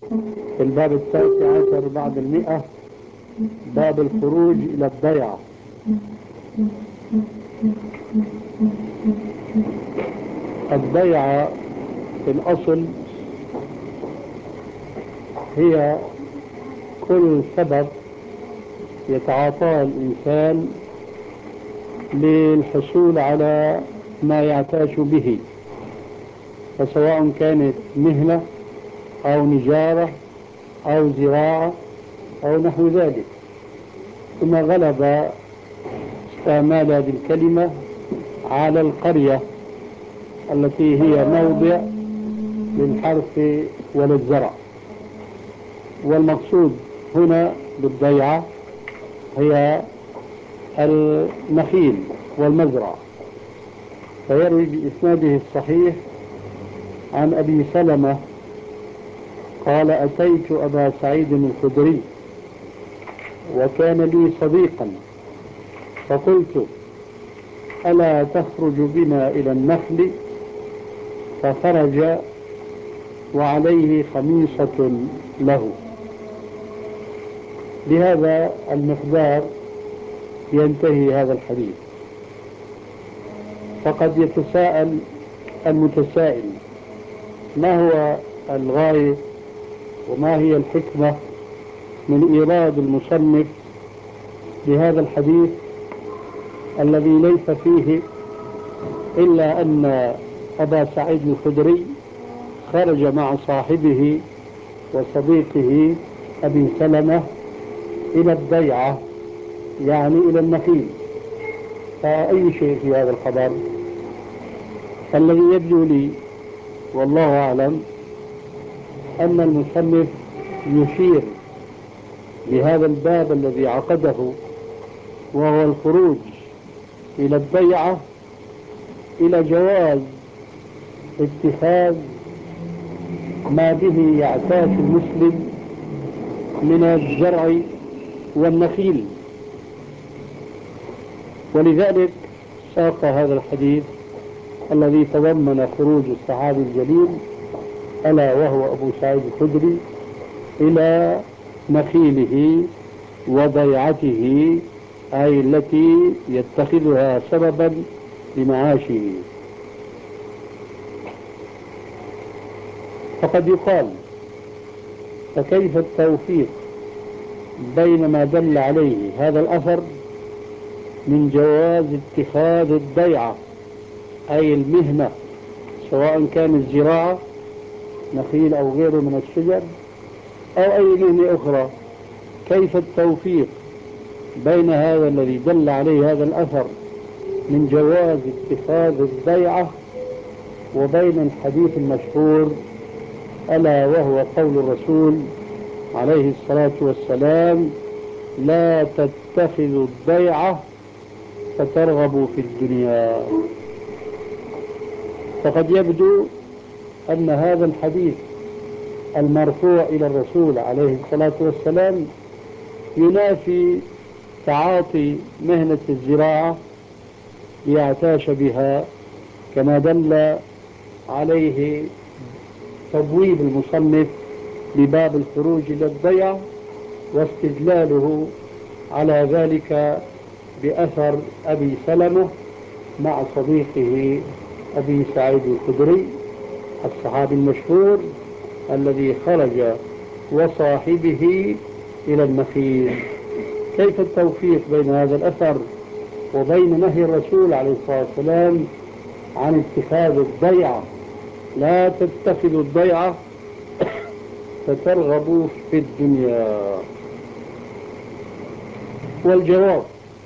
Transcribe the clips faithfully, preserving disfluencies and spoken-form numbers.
في الباب التاسع عشر بعد المئة، باب الخروج إلى الضيعة. الضيعة في الأصل هي كل سبب يتعاطاه الإنسان للحصول على ما يعتاش به، فسواء كانت مهنة أو نجارة أو زراعة أو نحو ذلك. ثم غلب استعمال هذه الكلمة على القرية التي هي موضع للحرث وللزرع، والمقصود هنا بالضيعة هي النخيل والمزرعة. فيروي بإسناده الصحيح عن أبي سلمة قال: أتيت أبا سعيد الخدري وكان لي صديقا، فقلت: ألا تخرج بنا إلى النخل؟ فخرج وعليه خميصة له. بهذا المقدار ينتهي هذا الحديث. فقد يتساءل المتسائل: ما هو الغاية وما هي الحكمة من إيراد المصنف لهذا الحديث الذي ليس فيه إلا أن أبا سعيد الخدري خرج مع صاحبه وصديقه أبي سلمة إلى الضيعة، يعني إلى النخيل. فأي شيء في هذا الخبر؟ الذي يبدو لي والله أعلم أن المصنف يشير بهذا الباب الذي عقده، وهو الخروج إلى الضيعة، إلى جواز اتخاذ ما به يعتاش المسلم من الزرع والنخيل. ولذلك ساق هذا الحديث الذي تضمن خروج الصحابي الجليل ألا وهو أبو سعيد الخدري إلى نخيله وضيعته، أي التي يتخذها سببا لمعاشه. فقد يقال: فكيف التوفيق بين ما دل عليه هذا الأثر من جواز اتخاذ الضيعة أي المهنة، سواء كانت زراعة نخيل أو غيره من الشجر أو أي مهنة أخرى، كيف التوفيق بين هذا الذي دل عليه هذا الأثر من جواز اتخاذ الضيعة وبين الحديث المشهور ألا وهو قول الرسول عليه الصلاة والسلام: لا تتخذوا الضيعة فترغبوا في الدنيا. فقد يبدو أن هذا الحديث المرفوع إلى الرسول عليه الصلاة والسلام ينافي تعاطي مهنة الزراعة ليعتاش بها، كما دل عليه تبويب المصنف لباب الخروج إلى الضيعة، واستدلاله على ذلك بأثر أبي سلمة مع صديقه أبي سعيد الخدري الصحابي المشهور الذي خرج وصاحبه إلى النخيل. كيف التوفيق بين هذا الأثر وبين نهي الرسول عليه الصلاة والسلام عن اتخاذ الضيعة؟ لا تتخذوا الضيعة فترغبوا في الدنيا. والجواب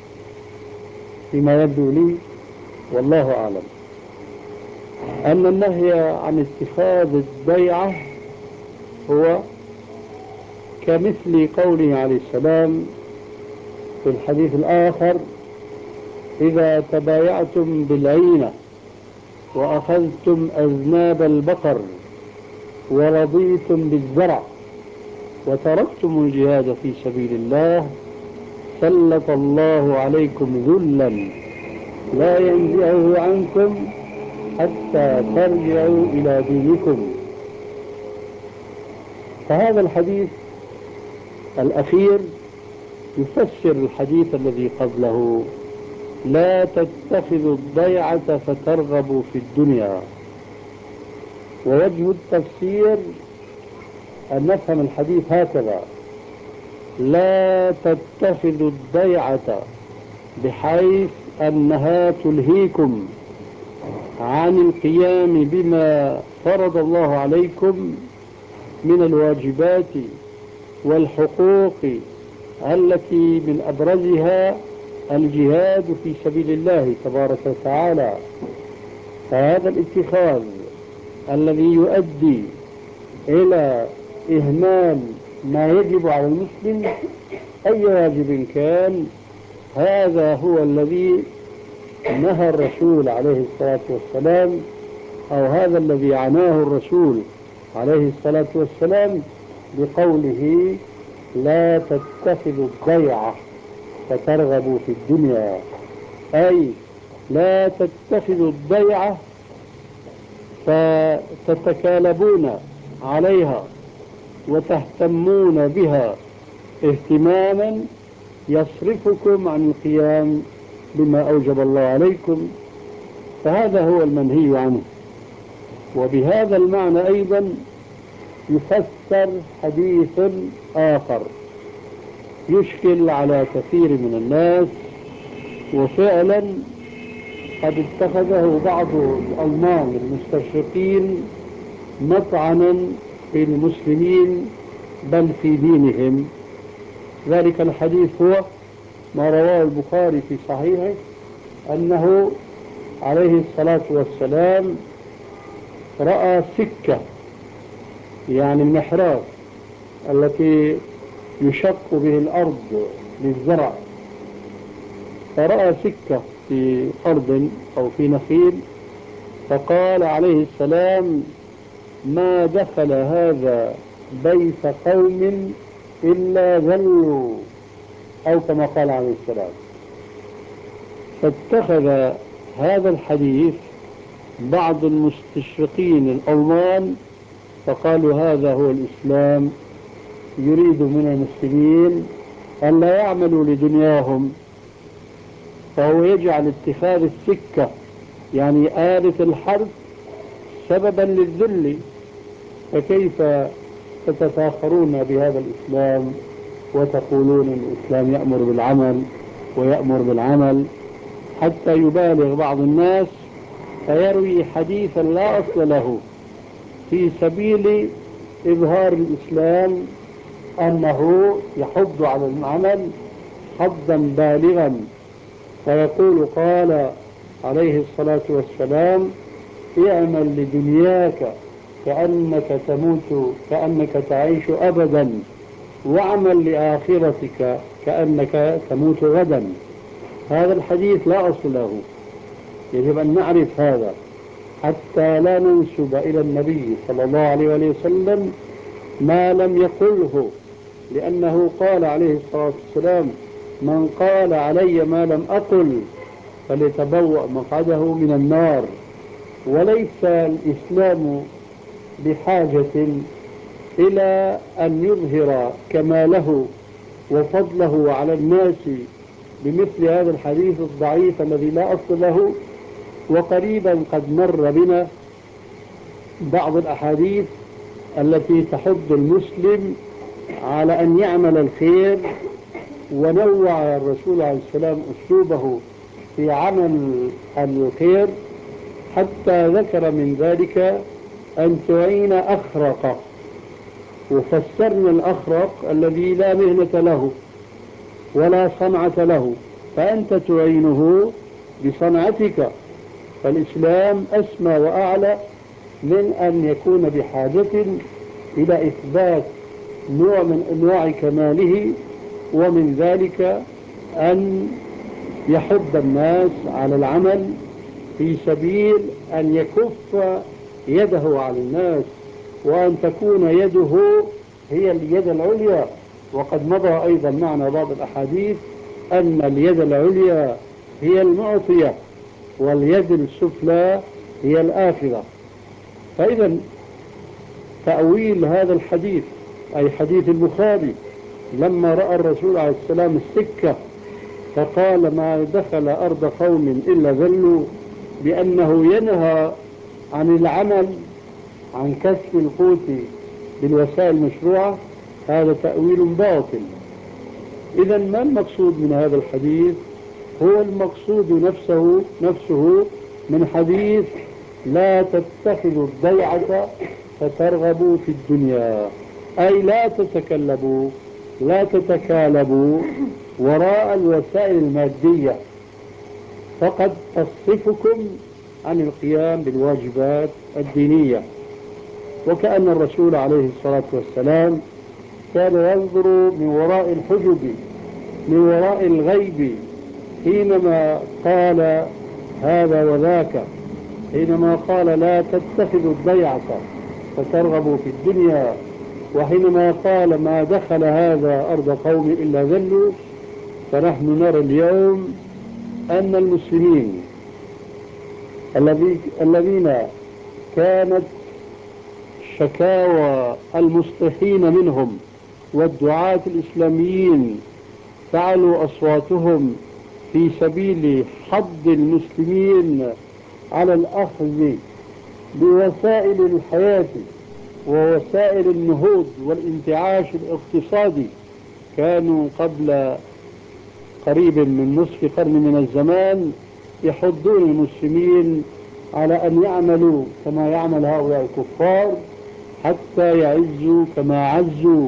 فيما يبدو لي والله أعلم أن النهي عن اتخاذ الضيعة هو كمثل قوله عليه السلام في الحديث الآخر: إذا تبايعتم بالعينة وأخذتم أذناب البقر ورضيتم بالزرع وتركتم الجهاد في سبيل الله سلط الله عليكم ذلا لا ينزعه عنكم حتى ترجعوا إلى دينكم. فهذا الحديث الأخير يفسر الحديث الذي قبله: لا تتخذوا الضيعة فترغبوا في الدنيا. ووجه التفسير أن نفهم الحديث هكذا: لا تتخذوا الضيعة بحيث أنها تلهيكم عن القيام بما فرض الله عليكم من الواجبات والحقوق التي من أبرزها الجهاد في سبيل الله تبارك وتعالى. فهذا الاتخاذ الذي يؤدي إلى إهمال ما يجب على المسلم أي واجب كان، هذا هو الذي نهى الرسول عليه الصلاة والسلام، أو هذا الذي عناه الرسول عليه الصلاة والسلام بقوله: لا تتخذوا الضيعة فترغبوا في الدنيا. أي لا تتخذوا الضيعة فتتكالبون عليها وتهتمون بها اهتماما يصرفكم عن القيام بما أوجب الله عليكم، فهذا هو المنهي عنه. وبهذا المعنى أيضا يفسر حديث آخر يشكل على كثير من الناس، وفعلا قد اتخذه بعض الألمان المستشرقين مطعنا في المسلمين بل في دينهم. ذلك الحديث هو ما رواه البخاري في صحيحه أنه عليه الصلاة والسلام رأى سكة، يعني المحراث التي يشق به الأرض للزرع، فرأى سكة في أرض أو في نخيل، فقال عليه السلام: ما دخل هذا بيت قوم إلا ذلوا، أو كما قال عليه السلام. فاتخذ هذا الحديث بعض المستشرقين الألمان فقالوا هذا هو الإسلام، يريد من المسلمين أن لا يعملوا لدنياهم، فهو يجعل اتخاذ السكة يعني آلة الحرث سببا للذل. فكيف تتفاخرون بهذا الإسلام وتقولون الإسلام يأمر بالعمل ويأمر بالعمل، حتى يبالغ بعض الناس فيروي حديثا لا أصل له في سبيل إظهار الإسلام أنه يحض على العمل حضا بالغا، فيقول: قال عليه الصلاة والسلام: اعمل لدنياك كأنك تموت كأنك تعيش أبدا، واعمل لآخرتك كأنك تموت غدا. هذا الحديث لا أصل له، يجب أن نعرف هذا حتى لا ننسب إلى النبي صلى الله عليه وسلم ما لم يقله، لأنه قال عليه الصلاة والسلام: من قال علي ما لم أقل فليتبوأ مقعده من النار. وليس الإسلام بحاجة إلى أن يظهر كماله وفضله على الناس بمثل هذا الحديث الضعيف الذي لا أصل له. وقريبا قد مر بنا بعض الأحاديث التي تحض المسلم على أن يعمل الخير، ونوع الرسول عليه السلام أسلوبه في عمل الخير حتى ذكر من ذلك أن تعين أخرق، وفسرنا الأخرق الذي لا مهنة له ولا صنعة له، فأنت تعينه بصنعتك. فالإسلام أسمى وأعلى من أن يكون بحاجة إلى إثبات نوع من أنواع كماله، ومن ذلك أن يحض الناس على العمل في سبيل أن يكف يده على الناس، وأن تكون يده هي اليد العليا. وقد مضى أيضا معنا بعض الأحاديث أن اليد العليا هي المعطية واليد السفلى هي الآخرة. فإذا تأويل هذا الحديث أي حديث البخاري لما رأى الرسول عليه السلام السكة فقال ما دخل أرض قوم إلا ذلوا، بأنه ينهى عن العمل عن كسب القوت بالوسائل المشروعة، هذا تأويل باطل. إذا ما المقصود من هذا الحديث؟ هو المقصود نفسه نفسه من حديث لا تتخذوا الضيعة فترغبوا في الدنيا، أي لا تتكلبوا لا تتكالبوا وراء الوسائل المادية فقد تصرفكم عن القيام بالواجبات الدينية. وكأن الرسول عليه الصلاة والسلام كان ينظر من وراء الحجب من وراء الغيب حينما قال هذا وذاك، حينما قال لا تتخذوا الضيعة فترغبوا في الدنيا، وحينما قال ما دخل هذا أرض قوم إلا ذلوا. فنحن نرى اليوم أن المسلمين الذين كانت شكاوى المصلحين منهم والدعاة الإسلاميين تعلو أصواتهم في سبيل حض المسلمين على الأخذ بوسائل الحياة ووسائل النهوض والانتعاش الاقتصادي، كانوا قبل قريب من نصف قرن من الزمان يحضون المسلمين على أن يعملوا كما يعمل هؤلاء الكفار حتى يعزوا كما عزوا.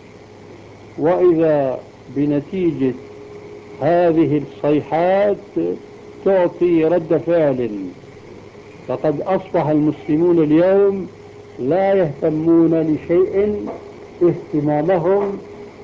وإذا بنتيجة هذه الصيحات تعطي رد فعل، فقد أصبح المسلمون اليوم لا يهتمون لشيء اهتمامهم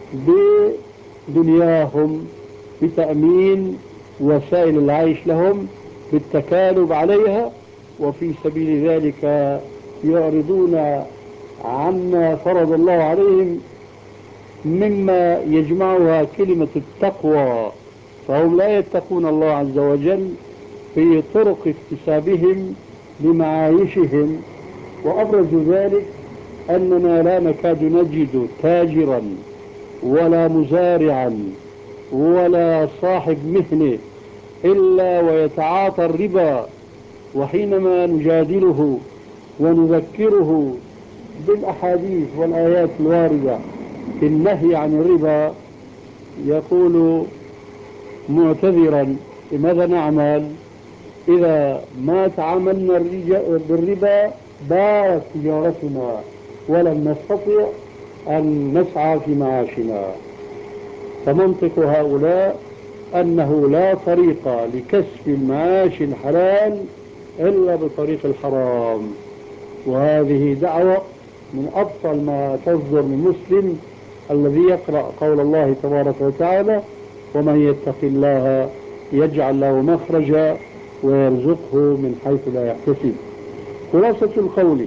بدنياهم، بتأمين وسائل العيش لهم، بالتكالب عليها، وفي سبيل ذلك يعرضون عما فرض الله عليهم مما يجمعها كلمة التقوى، فهم لا يتقون الله عز وجل في طرق اكتسابهم لمعايشهم. وأبرز ذلك أننا لا نكاد نجد تاجرا ولا مزارعا ولا صاحب مهنة إلا ويتعاطى الربا، وحينما نجادله ونذكره بالأحاديث والآيات الواردة في النهي عن الربا يقول معتذرا لماذا نعمل إذا ما تعاملنا بالربا بارت تجارتنا ولم نستطع أن نسعى في معاشنا. فمنطق هؤلاء أنه لا طريق لكسب المعاش الحلال إلا بطريق الحرام، وهذه دعوة من أبطل ما تصدر من مسلم الذي يقرأ قول الله تبارك وتعالى ومن يتق الله يجعل له مخرجا ويرزقه من حيث لا يحتسب. خلاصة القول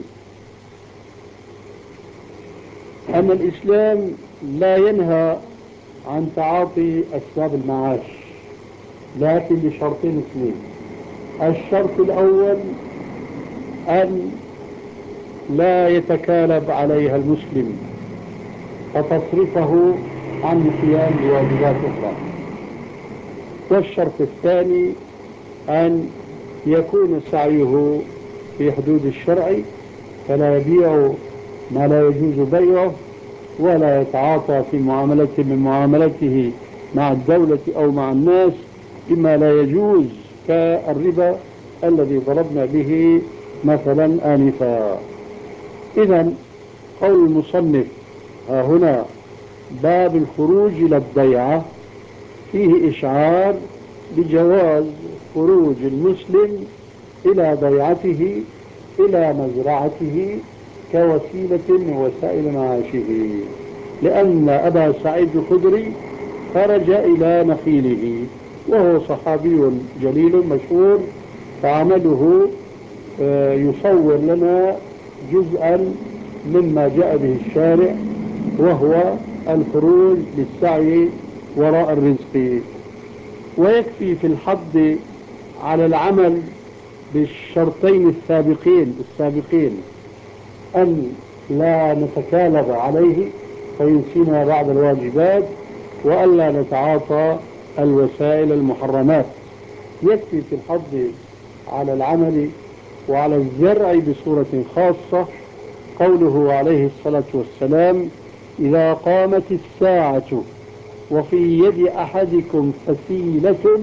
أن الإسلام لا ينهى عن تعاطي أسباب المعاش، لكن بشرطين اثنين. الشرط الأول أن لا يتكالب عليها المسلم فتصرفه عن القيام بواجبات أخرى. والشرط الثاني أن يكون سعيه في حدود الشرع، فلا يبيع ما لا يجوز بيعه ولا يتعاطى في معاملته من معاملته مع الدولة أو مع الناس بما لا يجوز كالربا الذي ضربنا به مثلا آنفا. إذن قول المصنف ها هنا باب الخروج إلى الضيعة فيه إشعار بجواز خروج المسلم إلى ضيعته إلى مزرعته كوسيلة من وسائل معاشه، لأن أبا سعيد الخدري خرج إلى نخيله وهو صحابي جليل مشهور، فعمله يصور لنا جزءا مما جاء به الشارع وهو الخروج للسعي وراء الرزق. ويكفي في الحض على العمل بالشرطين السابقين السابقين أن لا نتكالب عليه وينسينا بعض الواجبات، وألا نتعاطى الوسائل المحرمات. يكفي في الحض على العمل وعلى الزرع بصورة خاصة قوله عليه الصلاة والسلام: إذا قامت الساعة وفي يد أحدكم فسيلة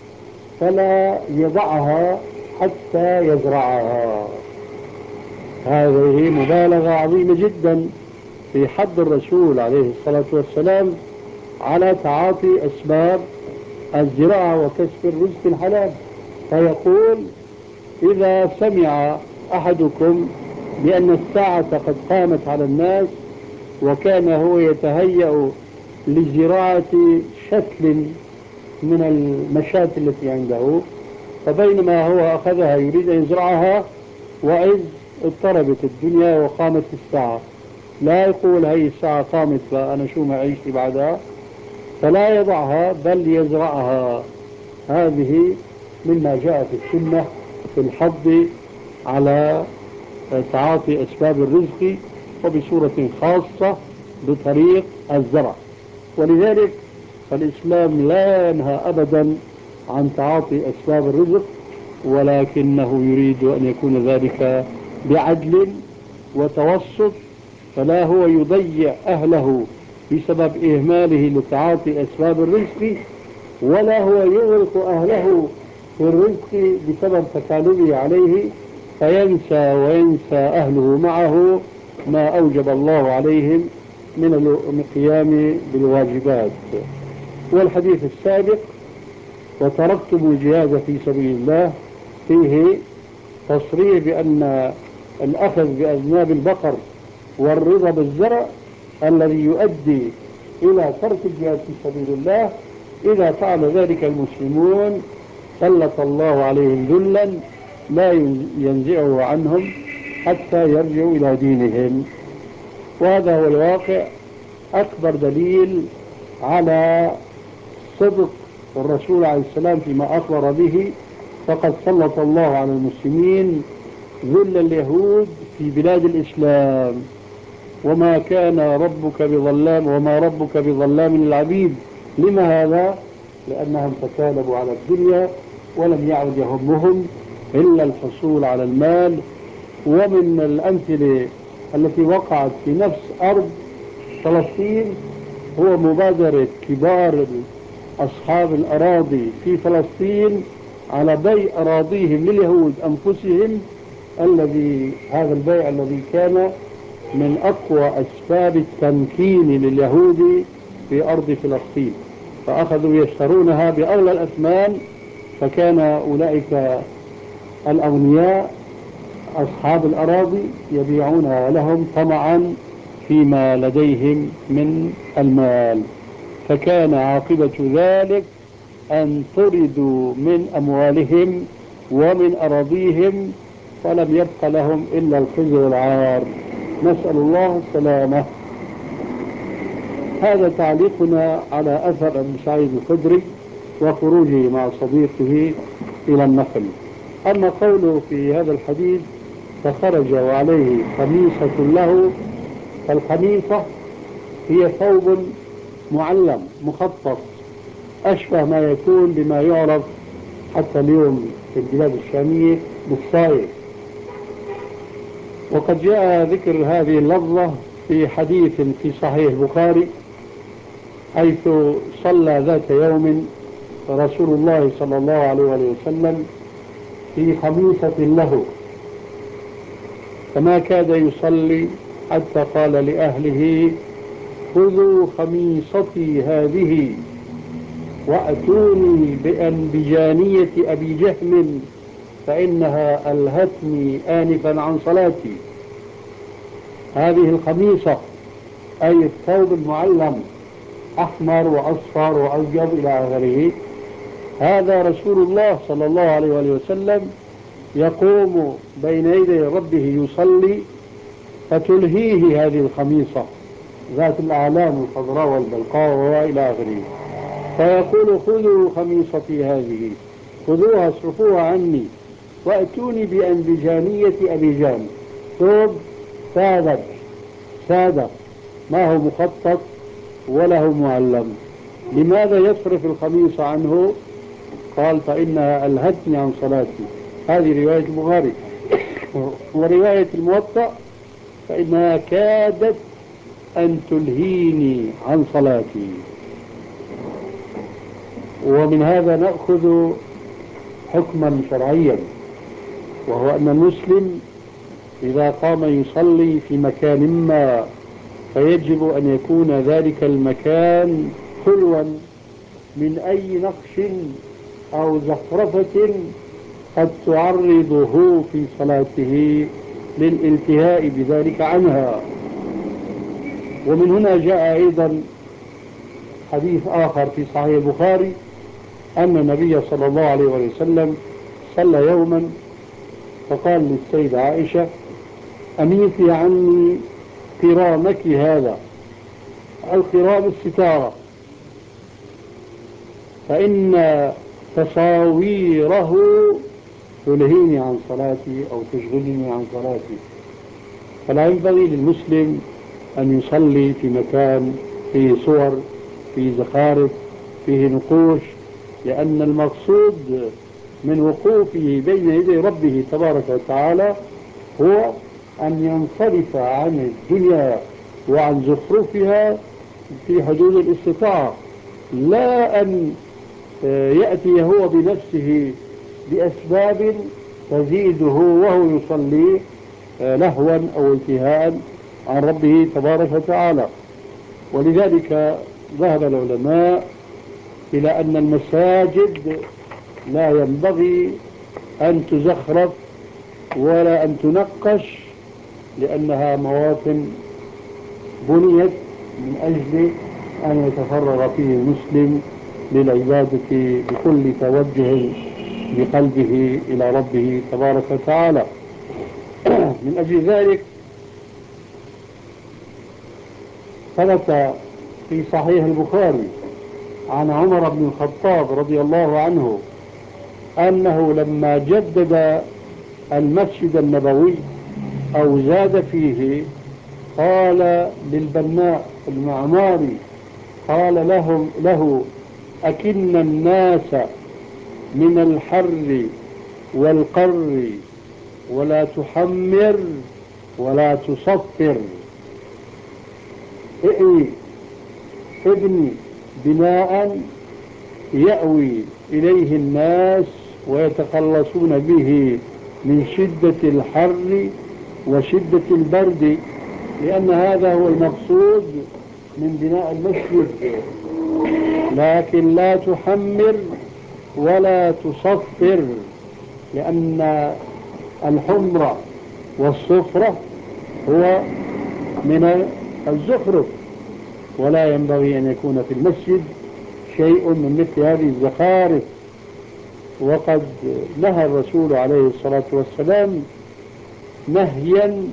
فلا يضعها حتى يزرعها. هذه مبالغة عظيمة جدا في حض الرسول عليه الصلاة والسلام على تعاطي أسباب الزراعة وكسب الرزق الحلال. فيقول: إذا سمع أحدكم بأن الساعة قد قامت على الناس، وكان هو يتهيأ لزراعة شتل من المشاة التي عنده، فبينما هو أخذها يريد أن يزرعها وإذ اضطربت الدنيا وقامت الساعة، لا يقول هي الساعة قامت فأنا شو معيش بعدها، فلا يضعها بل يزرعها. هذه مما جاء في السنة في الحض على تعاطي أسباب الرزق، وبصورة خاصة بطريق الزرع. ولذلك فالإسلام لا ينهى أبدا عن تعاطي أسباب الرزق، ولكنه يريد أن يكون ذلك بعدل وتوسط، فلا هو يضيع أهله بسبب إهماله لتعاطي أسباب الرزق، ولا هو يغرق أهله في الرزق بسبب تكالبه عليه، فينسى وينسى أهله معه ما أوجب الله عليهم من القيام بالواجبات. والحديث السابق: وتركتم الجهاد في سبيل الله، فيه تصريح بأن الأخذ بأذناب البقر والرضا بالزرع الذي يؤدي إلى ترك الجهاد في سبيل الله، إذا فعل ذلك المسلمون سلط الله عليهم ذلا لا ينزعه عنهم حتى يرجعوا إلى دينهم. وهذا هو الواقع. أكبر دليل على صدق الرسول عليه السلام فيما أخبر به، فقد سلط الله على المسلمين ذل اليهود في بلاد الإسلام، وما كان ربك بظلام وما ربك بظلام للعبيد. لما هذا؟ لأنهم تكالبوا على الدنيا ولم يعد يهمهم إلا الحصول على المال. ومن الأمثلة التي وقعت في نفس أرض فلسطين هو مبادرة كبار أصحاب الأراضي في فلسطين على بيع أراضيهم لليهود أنفسهم، الذي هذا البيع الذي كان من أقوى أسباب التمكين لليهود في أرض فلسطين، فأخذوا يشترونها بأغلى الأثمان، فكان أولئك الأغنياء أصحاب الأراضي يبيعونها لهم طمعا فيما لديهم من المال، فكان عاقبة ذلك أن طردوا من أموالهم ومن أراضيهم، فلم يبق لهم إلا الخزي والعار، نسأل الله السلامة. هذا تعليقنا على أثر أبي سعيد الخدري وخروجه مع صديقه إلى النخل. أما قوله في هذا الحديث: فخرج وعليه خميصة له، فالخميصة هي ثوب معلم مخطط، أشبه ما يكون بما يعرف حتى اليوم في البلاد الشامية بالصايغ. وقد جاء ذكر هذه اللفظة في حديث في صحيح البخاري، حيث صلى ذات يوم رسول الله صلى الله عليه وسلم في خميصة له، فما كاد يصلي حتى قال لأهله: خذوا خميصتي هذه وأتوني بأنبجانية أبي جهم فإنها ألهتني آنفا عن صلاتي. هذه الخميصة أي الثوب المعلم، أحمر وأصفر وأبيض إلى آخره، هذا رسول الله صلى الله عليه وسلم يقوم بين يدي ربه يصلي، فتلهيه هذه الخميصة ذات الأعلام الخضراء والبلقاء وإلى آخره، فيقول: خذوا خميصتي هذه، خذوها اصرفوها عني، وأتوني بأنبجانية أبي جهم، ثوب سادة سادة ما هو مخطط ولا هو معلم. لماذا يصرف القميص عنه؟ قال فإنها ألهتني عن صلاتي. هذه رواية البخاري. ورواية الموطأ فإنها كادت أن تلهيني عن صلاتي. ومن هذا نأخذ حكما شرعيا، وهو أن المسلم إذا قام يصلي في مكان ما فيجب أن يكون ذلك المكان خلوا من أي نقش أو زخرفة قد تعرضه في صلاته للالتهاء بذلك عنها. ومن هنا جاء أيضا حديث آخر في صحيح البخاري أن النبي صلى الله عليه وسلم صلى يوما فقال للسيدة عائشة أميتي عني قرامك هذا، القرام الستارة، فإن تصاويره تلهيني عن صلاتي أو تشغلني عن صلاتي. فلا ينبغي للمسلم أن يصلي في مكان فيه صور، فيه زخارف، فيه نقوش، لأن المقصود من وقوفه بين يدي ربه تبارك وتعالى هو أن ينصرف عن الدنيا وعن زخرفها في حدود الاستطاعة، لا أن يأتي هو بنفسه بأسباب تزيده وهو يصلي لهوا أو التهاء عن ربه تبارك وتعالى. ولذلك ذهب العلماء إلى أن المساجد لا ينبغي أن تزخرف ولا أن تنقش، لأنها مواطن بنيت من أجل أن يتفرغ فيه المسلم للعبادة بكل توجه بقلبه إلى ربه تبارك وتعالى. من أجل ذلك ثبت في صحيح البخاري عن عمر بن الخطاب رضي الله عنه أنه لما جدد المسجد النبوي أو زاد فيه قال للبناء المعماري، قال لهم له أكن الناس من الحر والقر ولا تحمر ولا تصفر، ائوي ابني بناء يأوي إليه الناس ويتخلصون به من شدة الحر وشدة البرد، لأن هذا هو المقصود من بناء المسجد. لكن لا تحمر ولا تصفر، لأن الحمرة والصفرة هو من الزخرف، ولا ينبغي أن يكون في المسجد شيء من مثل هذه الزخارف. وقد نهى الرسول عليه الصلاة والسلام نهيا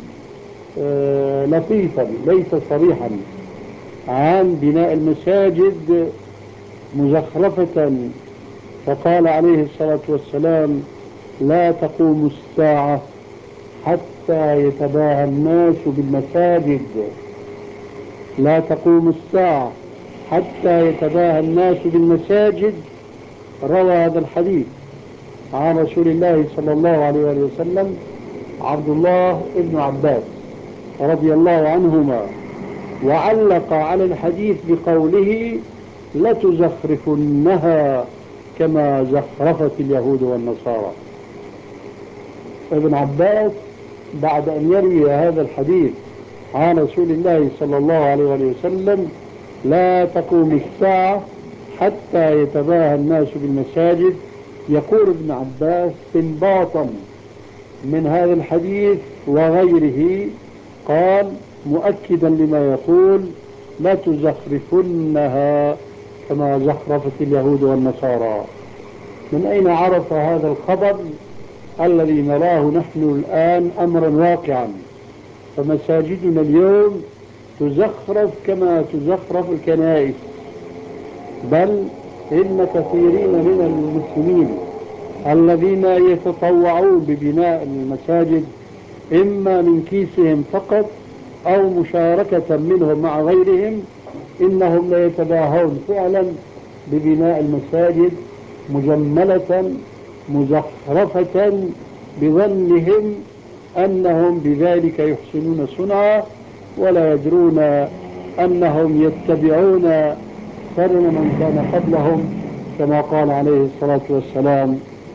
لطيفا ليس صريحا عن بناء المساجد مزخرفة، فقال عليه الصلاة والسلام لا تقوم الساعة حتى يتباهى الناس بالمساجد، لا تقوم الساعة حتى يتباهى الناس بالمساجد. روى هذا الحديث عن رسول الله صلى الله عليه وسلم عبد الله بن عباس رضي الله عنهما، وعلق على الحديث بقوله لتزخرفنها كما زخرفت اليهود والنصارى. ابن عباس بعد أن يروي هذا الحديث عن رسول الله صلى الله عليه وسلم لا تقوم الساعة حتى يتباهى الناس بالمساجد، يقول ابن عباس استنباطا من هذا الحديث وغيره، قال مؤكدا لما يقول لا تزخرفنها كما زخرفت اليهود والنصارى. من أين عرف هذا الخبر الذي نراه نحن الآن أمرا واقعا؟ فمساجدنا اليوم تزخرف كما تزخرف الكنائس، بل إن كثيرين من المسلمين الذين يتطوعون ببناء المساجد إما من كيسهم فقط أو مشاركة منهم مع غيرهم، إنهم ليتباهون فعلا ببناء المساجد مجملة مزخرفة بظنهم أنهم بذلك يحسنون صنعا، ولا يدرون أنهم يتبعون سنن من كان قبلهم، كما قال عليه الصلاة والسلام: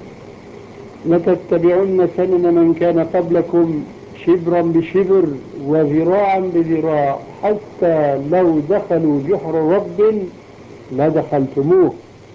لتتبعن سنن من كان قبلكم شبرا بشبر وذراعا بذراع حتى لو دخلوا جحر رب لدخلتموه.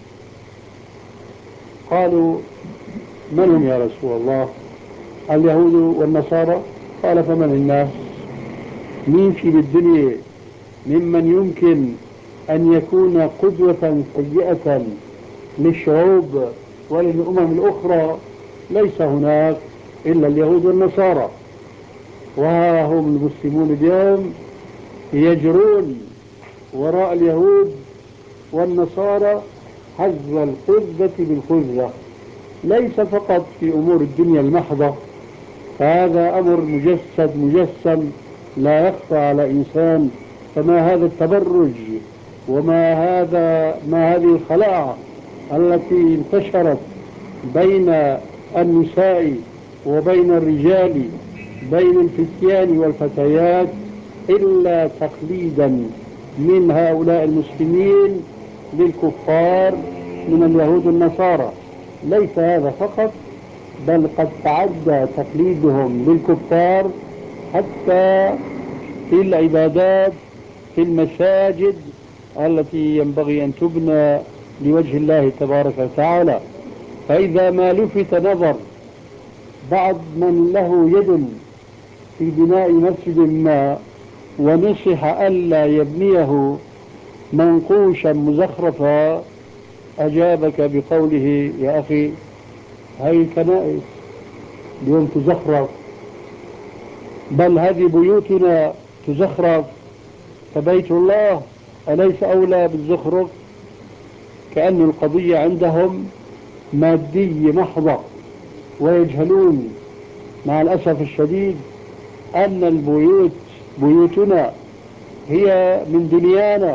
قالوا: من هم يا رسول الله؟ اليهود والنصارى. قال: فمن الناس؟ مين في بالدنيا ممن يمكن أن يكون قدوة سيئة للشعوب وللأمم الأخرى؟ ليس هناك إلا اليهود والنصارى، وها هم المسلمون اليوم يجرون وراء اليهود والنصارى حذو الخذة بالخذة، ليس فقط في أمور الدنيا المحضة، هذا أمر مجسد مجسم لا يخفى على إنسان. فما هذا التبرج وما هذا ما هذه الخلاعة التي انتشرت بين النساء وبين الرجال، بين الفتيان والفتيات، إلا تقليدا من هؤلاء المسلمين للكفار من اليهود والنصارى. ليس هذا فقط، بل قد تعدى تقليدهم للكفار حتى في العبادات في المساجد التي ينبغي أن تبنى لوجه الله تبارك وتعالى. فإذا ما لفت نظر بعض من له يد في بناء مسجد ما ونصح ألا يبنيه منقوشا مزخرفا، أجابك بقوله: يا أخي، هاي الكنائس اليوم تزخرف، بل هذه بيوتنا تزخرف، فبيت الله أليس أولى بالزخرف؟ كأن القضية عندهم مادية محضة، ويجهلون مع الأسف الشديد أن البيوت بيوتنا هي من دنيانا،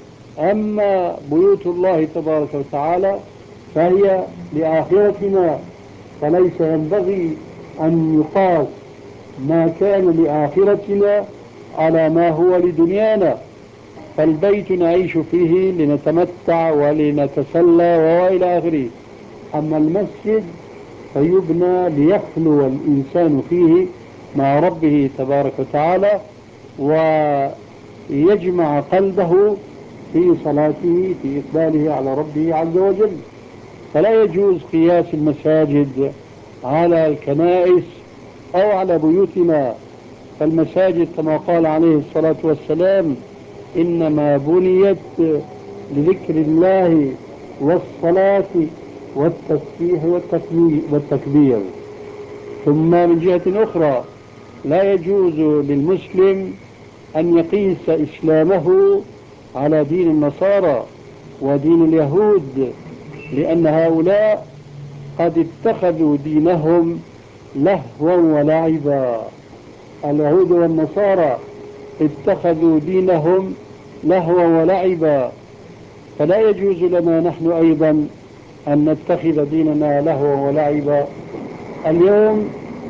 أما بيوت الله تبارك وتعالى فهي لآخرتنا، فليس ينبغي أن يقاس ما كان لآخرتنا على ما هو لدنيانا. فالبيت نعيش فيه لنتمتع ولنتسلى وإلى آخره، أما المسجد فيبنى ليخلو الإنسان فيه مع ربه تبارك وتعالى ويجمع قلبه في صلاته في إقباله على ربه عز وجل. فلا يجوز قياس المساجد على الكنائس أو على بيوتنا. فالمساجد كما قال عليه الصلاة والسلام: إنما بنيت لذكر الله والصلاة والتسبيح والتكبير. ثم من جهة أخرى لا يجوز للمسلم أن يقيس إسلامه على دين النصارى ودين اليهود، لأن هؤلاء قد اتخذوا دينهم لهوا ولعبا. اليهود والنصارى اتخذوا دينهم لهوا ولعبا، فلا يجوز لنا نحن أيضا أن نتخذ ديننا لهوا ولعبا. اليوم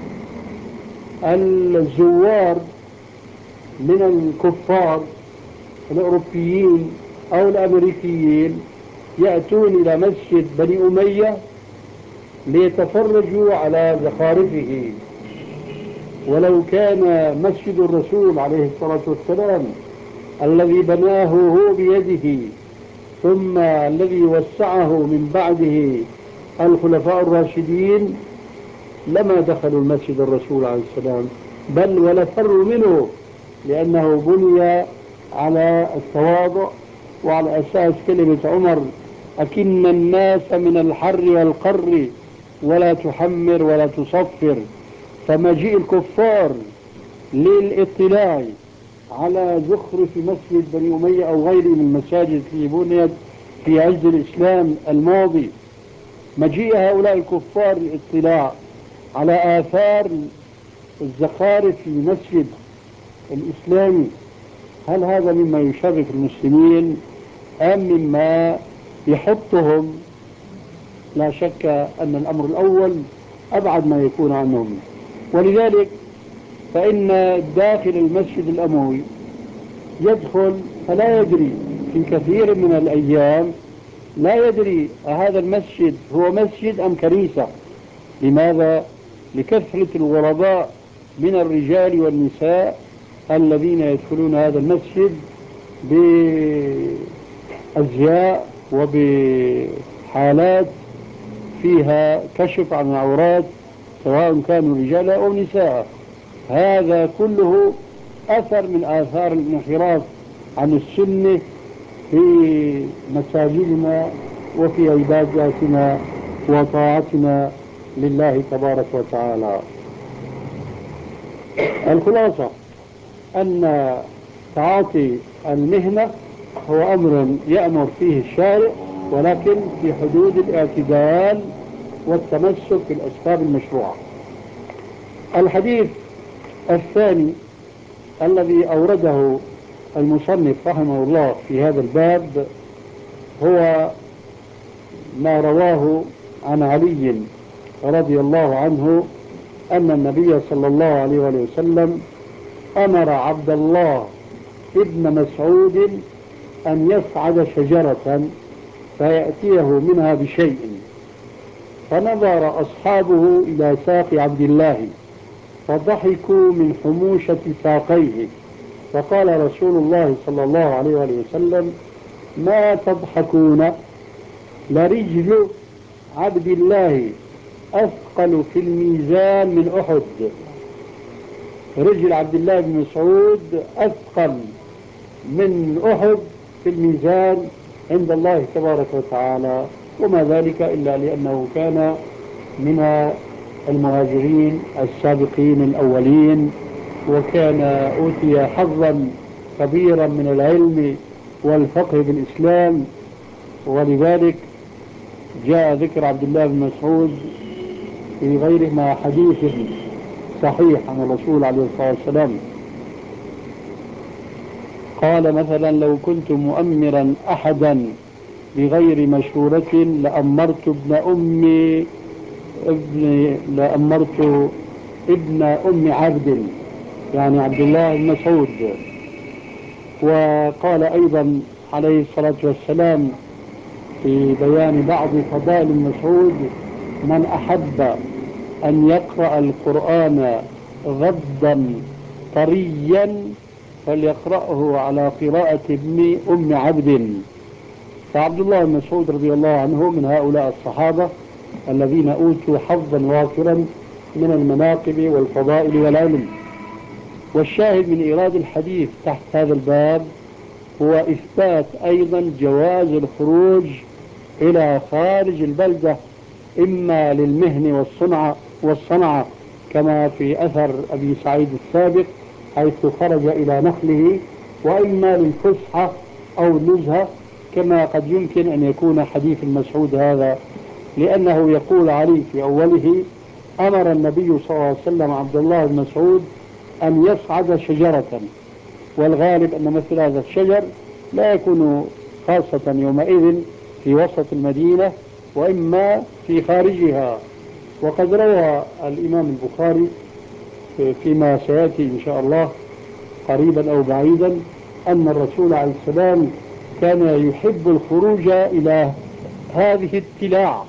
الزوار من الكفار الأوروبيين أو الأمريكيين يأتون إلى مسجد بني أمية ليتفرجوا على زخارفه، ولو كان مسجد الرسول عليه الصلاة والسلام الذي بناه هو بيده ثم الذي وسعه من بعده الخلفاء الراشدين لما دخلوا المسجد الرسول عليه السلام، بل ولفروا منه، لأنه بني على التواضع وعلى أساس كلمة عمر: أكن الناس من الحر والقر ولا تحمر ولا تصفر. فمجيء الكفار للاطلاع على زخرف مسجد بني أمية أو غيره من المساجد التي بنيت في عز الإسلام الماضي، مجيء هؤلاء الكفار للاطلاع على آثار الزخارف في مسجد الإسلامي، هل هذا مما يشرف المسلمين أم مما يحطهم؟ لا شك أن الأمر الأول أبعد ما يكون عنهم. ولذلك فإن داخل المسجد الأموي يدخل فلا يدري في كثير من الأيام، لا يدري هذا المسجد هو مسجد أم كنيسة. لماذا؟ لكثرة الغرباء من الرجال والنساء الذين يدخلون هذا المسجد بأزياء وبحالات فيها كشف عن العورات، سواء كانوا رجالا أو نساء. هذا كله أثر من آثار الانحراف عن السنة في مساجدنا وفي عباداتنا وطاعتنا لله تبارك وتعالى. الخلاصة أن تعاطي المهنة هو أمر يأمر فيه الشارع، ولكن في حدود الاعتدال والتمسك بالأسباب المشروعة. الحديث الثاني الذي أورده المصنف رحمه الله في هذا الباب هو ما رواه عن علي رضي الله عنه أن النبي صلى الله عليه وسلم أمر عبد الله ابن مسعود أن يصعد شجرة فيأتيه منها بشيء، فنظر أصحابه إلى ساق عبد الله فضحكوا من حموشة ساقيه، فقال رسول الله صلى الله عليه وسلم: ما تضحكون؟ لرجل عبد الله أثقل في الميزان من أحد. رجل عبد الله بن مسعود أثقل من أحد في الميزان عند الله تبارك وتعالى، وما ذلك إلا لأنه كان من المهاجرين السابقين الأولين، وكان أوتي حظا كبيرا من العلم والفقه بالإسلام، ولذلك جاء ذكر عبد الله بن مسعود في غير ما حديث صحيح عن الرسول عليه الصلاة والسلام. قال مثلا: لو كنت مؤمرا أحدا بغير مشورة لأمرت ابن أمي ابن لأمرت ابن أم عبد، يعني عبد الله بن مسعود. وقال أيضا عليه الصلاة والسلام في بيان بعض فضائل مسعود: من أحب أن يقرأ القرآن غضا طريا فليقرأه على قراءة ابن أم عبد. فعبد الله بن مسعود رضي الله عنه من هؤلاء الصحابة الذين أوتوا حظا وافرا من المناقب والفضائل والعلم. والشاهد من إيراد الحديث تحت هذا الباب هو إثبات أيضا جواز الخروج إلى خارج البلدة، إما للمهن والصنعة والصنعة كما في أثر أبي سعيد السابق حيث خرج إلى نخله، وإما للفسحة أو النزهة كما قد يمكن أن يكون حديث المسعود هذا، لأنه يقول عليه في أوله: أمر النبي صلى الله عليه وسلم عبد الله بن مسعود أن يصعد شجرة، والغالب أن مثل هذا الشجر لا يكون خاصة يومئذ في وسط المدينة وإما في خارجها. وقد روى الإمام البخاري فيما سيأتي إن شاء الله قريبا أو بعيدا أن الرسول عليه السلام كان يحب الخروج إلى هذه التلاع،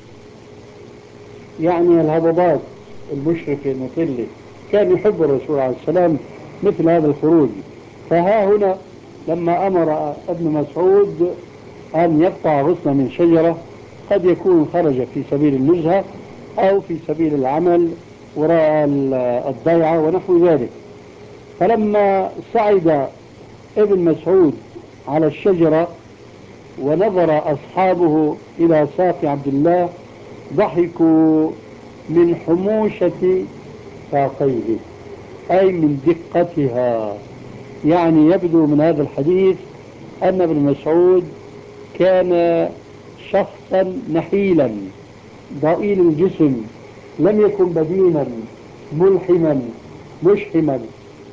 يعني الهضبات المشرفة المطلة، كان يحب الرسول عليه السلام مثل هذا الخروج. فها هنا لما أمر ابن مسعود أن يقطع غصن من شجرة، قد يكون خرج في سبيل النزهة أو في سبيل العمل وراء الضيعة ونحو ذلك. فلما صعد ابن مسعود على الشجرة ونظر أصحابه إلى ساق عبد الله ضحكوا من حموشة ساقيه، أي من دقتها. يعني يبدو من هذا الحديث أن ابن مسعود كان شخصا نحيلا ضئيل الجسم، لم يكن بدينا ملحما مشحما،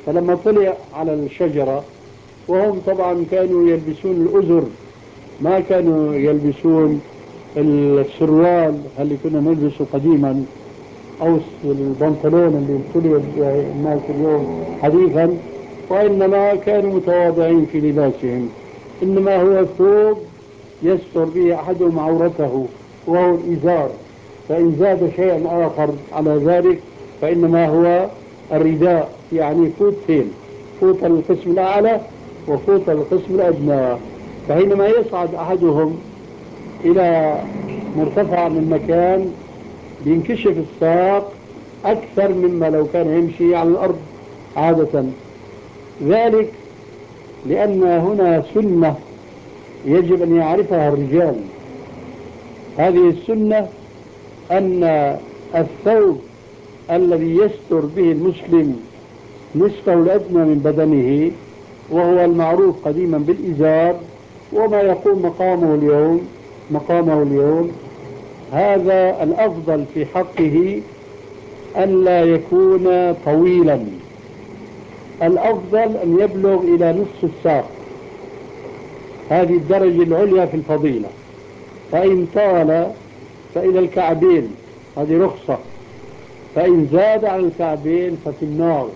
فلما طلع على الشجرة، وهم طبعا كانوا يلبسون الأزر، ما كانوا يلبسون السروال اللي كنا نلبسه قديما أو البنطلون اللي ابتلي الناس اليوم حديثا، وإنما كانوا متواضعين في لباسهم، إنما هو ثوب يستر به أحدهم عورته وهو الإزار، فإن زاد شيئا آخر على ذلك فإنما هو الرداء، يعني فوتين، فوت القسم الأعلى وفوت القسم الأدنى. فحينما يصعد أحدهم إلى مرتفع من مكان بينكشف الساق أكثر مما لو كان يمشي على الأرض عادة، ذلك لأن هنا سنة يجب أن يعرفها الرجال. هذه السنة أن الثوب الذي يستر به المسلم نصفه الأدنى من بدنه، وهو المعروف قديما بالإزار، وما يقوم مقامه اليوم مقامه اليوم هذا الأفضل في حقه أن لا يكون طويلا، الأفضل أن يبلغ إلى نصف الساق، هذه الدرجة العليا في الفضيلة. فإن طال فإلى الكعبين، هذه رخصة، فإن زاد على الكعبين ففي النار.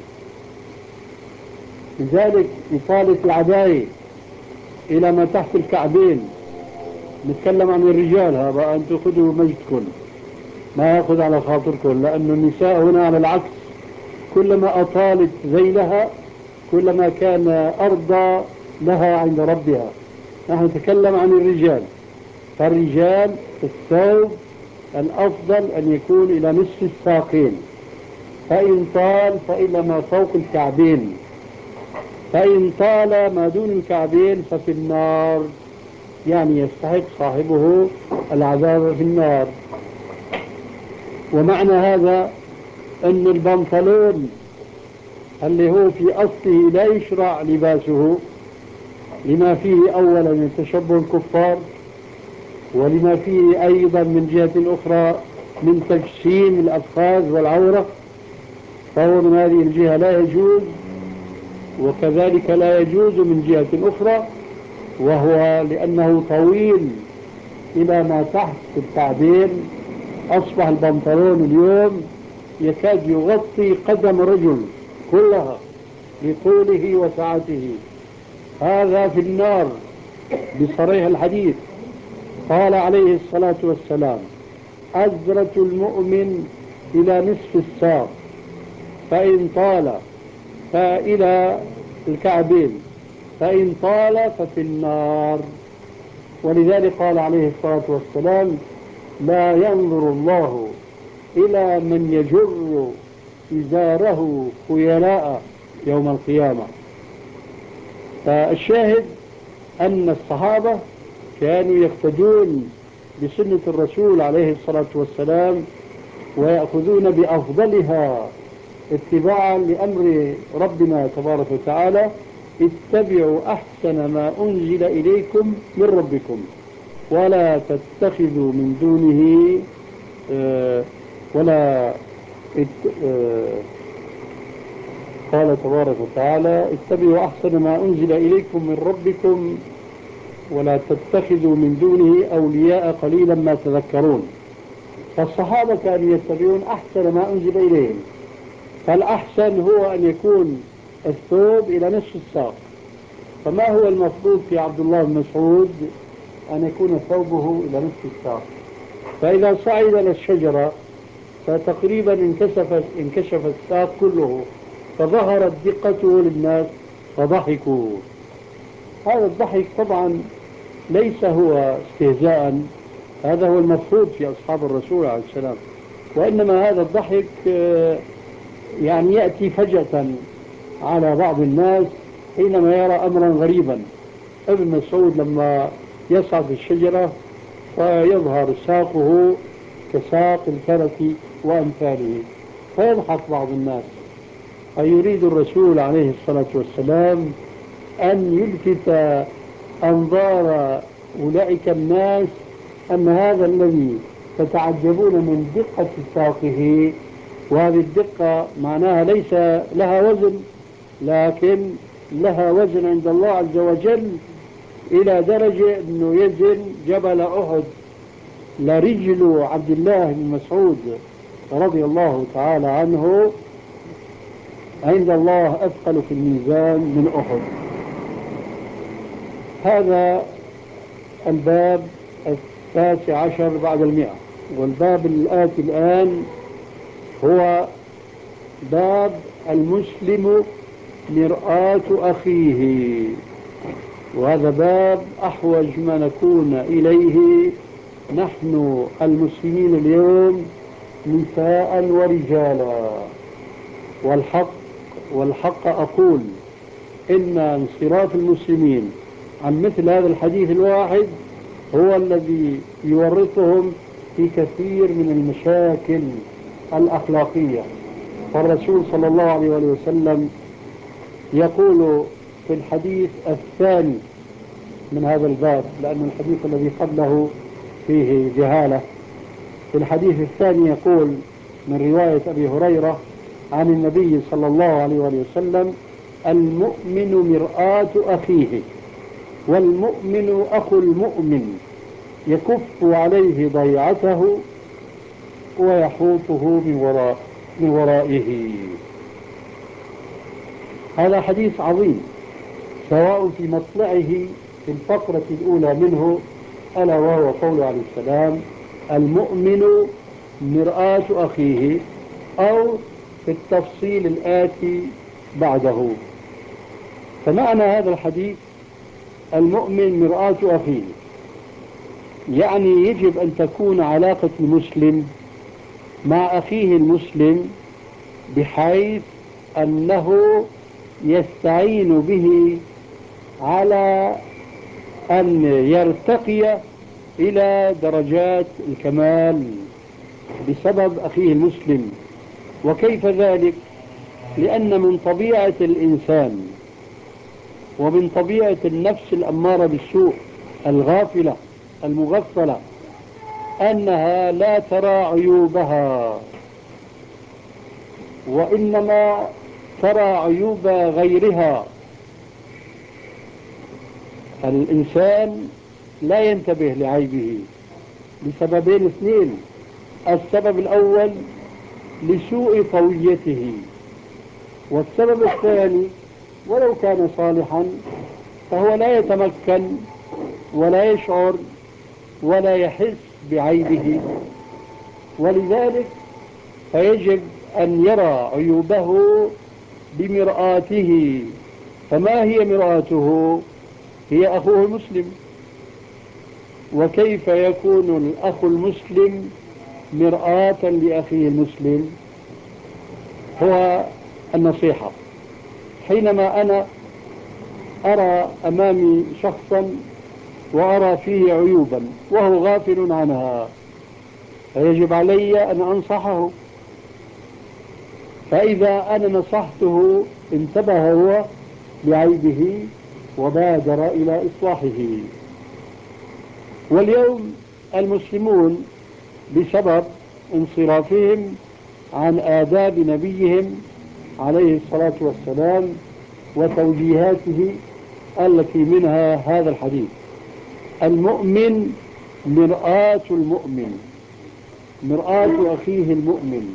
لذلك إطالة العباية إلى ما تحت الكعبين، نتكلم عن الرجال، هذا أنتم خذوا مجدكم، ما يأخذ على خاطركم، لأن النساء هنا على العكس، كلما أطالت ذيلها كلما كان أرضى لها عند ربها. نحن نتكلم عن الرجال، فالرجال الثوب الأفضل أن يكون إلى نصف الساقين، فإن طال فإلى ما فوق الكعبين، فإن طال ما دون الكعبين ففي النار، يعني يستحق صاحبه العذاب في النار. ومعنى هذا أن البنطلون اللي هو في أصله لا يشرع لباسه، لما فيه أولا من تشبه الكفار، ولما فيه أيضا من جهة أخرى من تجسيم الأفخاذ والعورة، فهو من هذه الجهة لا يجوز، وكذلك لا يجوز من جهة أخرى، وهو لأنه طويل إلى ما تحت الكعبين. أصبح البنطلون اليوم يكاد يغطي قدم رجل كلها لطوله وسعته، هذا في النار بصريح الحديث. قال عليه الصلاة والسلام: أزرة المؤمن إلى نصف الساق، فإن طال فإلى الكعبين، فإن طال ففي النار. ولذلك قال عليه الصلاة والسلام: لا ينظر الله إلى من يجر إزاره خيلاء يوم القيامة. فالشاهد أن الصحابة كانوا يقتدون بسنة الرسول عليه الصلاة والسلام، ويأخذون بأفضلها اتباعا لأمر ربنا تبارك وتعالى: اتبعوا أحسن ما أنزل إليكم من ربكم ولا تتخذوا من دونه آه ولا آه قال تبارك وتعالى: اتبعوا أحسن ما أنزل إليكم من ربكم ولا تتخذوا من دونه أولياء قليلا ما تذكرون. فالصحابة كانوا يتبعون أحسن ما أنزل إليهم، فالأحسن هو أن يكون الثوب إلى نصف الساق. فما هو المفروض في عبد الله بن مسعود؟ أن يكون ثوبه إلى نصف الساق، فإذا صعد إلى الشجرة فتقريبا انكشف انكشف الساق كله، فظهرت دقته للناس فضحكوا. هذا الضحك طبعا ليس هو استهزاء، هذا هو المفروض في أصحاب الرسول عليه السلام، وإنما هذا الضحك يعني يأتي فجأة على بعض الناس حينما يرى أمرا غريبا. ابن مسعود لما يصعد الشجرة فيظهر ساقه كساق الفرس وأمثاله، فيضحك بعض الناس. فيريد الرسول عليه الصلاة والسلام أن يلفت أنظار أولئك الناس أن هذا الذي تتعجبون من دقة ساقه، وهذه الدقة معناها ليس لها وزن، لكن لها وزن عند الله عز وجل إلى درجة أنه يزن جبل أحد. لرجل عبد الله بن مسعود رضي الله تعالى عنه عند الله أثقل في الميزان من أحد. هذا الباب التاسع عشر بعد المئة. والباب الآتي الآن هو باب المسلم مرآة أخيه، وهذا باب أحوج ما نكون إليه نحن المسلمين اليوم نساء ورجالا. والحق والحق أقول إن انصراف المسلمين عن مثل هذا الحديث الواحد هو الذي يورطهم في كثير من المشاكل الأخلاقية. فالرسول صلى الله عليه وسلم يقول في الحديث الثاني من هذا الباب، لأن الحديث الذي قبله فيه جهالة، في الحديث الثاني يقول من رواية أبي هريرة عن النبي صلى الله عليه وسلم: المؤمن مرآة أخيه، والمؤمن أخو المؤمن، يكف عليه ضيعته ويحوطه من وراء من ورائه. هذا حديث عظيم، سواء في مطلعه في الفقرة الأولى منه ألا وهو قوله عليه السلام: المؤمن مرآة أخيه، أو في التفصيل الآتي بعده. فمعنى هذا الحديث المؤمن مرآة أخيه، يعني يجب أن تكون علاقة المسلم مع أخيه المسلم بحيث أنه يستعين به على أن يرتقي إلى درجات الكمال بسبب أخيه المسلم. وكيف ذلك؟ لأن من طبيعة الإنسان ومن طبيعة النفس الأمارة بالسوء الغافلة المغفلة أنها لا ترى عيوبها، وإنما ترى عيوب غيرها. الإنسان لا ينتبه لعيبه لسببين اثنين: السبب الأول لسوء طويته، والسبب الثاني ولو كان صالحا فهو لا يتمكن ولا يشعر ولا يحس بعيبه، ولذلك فيجب أن يرى عيوبه بمرآته. فما هي مرآته؟ هي أخوه المسلم. وكيف يكون الأخ المسلم مرآة لأخيه المسلم؟ هو النصيحة. حينما أنا أرى أمامي شخصا وأرى فيه عيوبا وهو غافل عنها، فيجب علي أن أنصحه. فإذا أنا نصحته انتبه هو لعيبه وبادر إلى إصلاحه. واليوم المسلمون بسبب انصرافهم عن آداب نبيهم عليه الصلاة والسلام وتوجيهاته التي منها هذا الحديث: المؤمن مرآة المؤمن، مرآة أخيه المؤمن.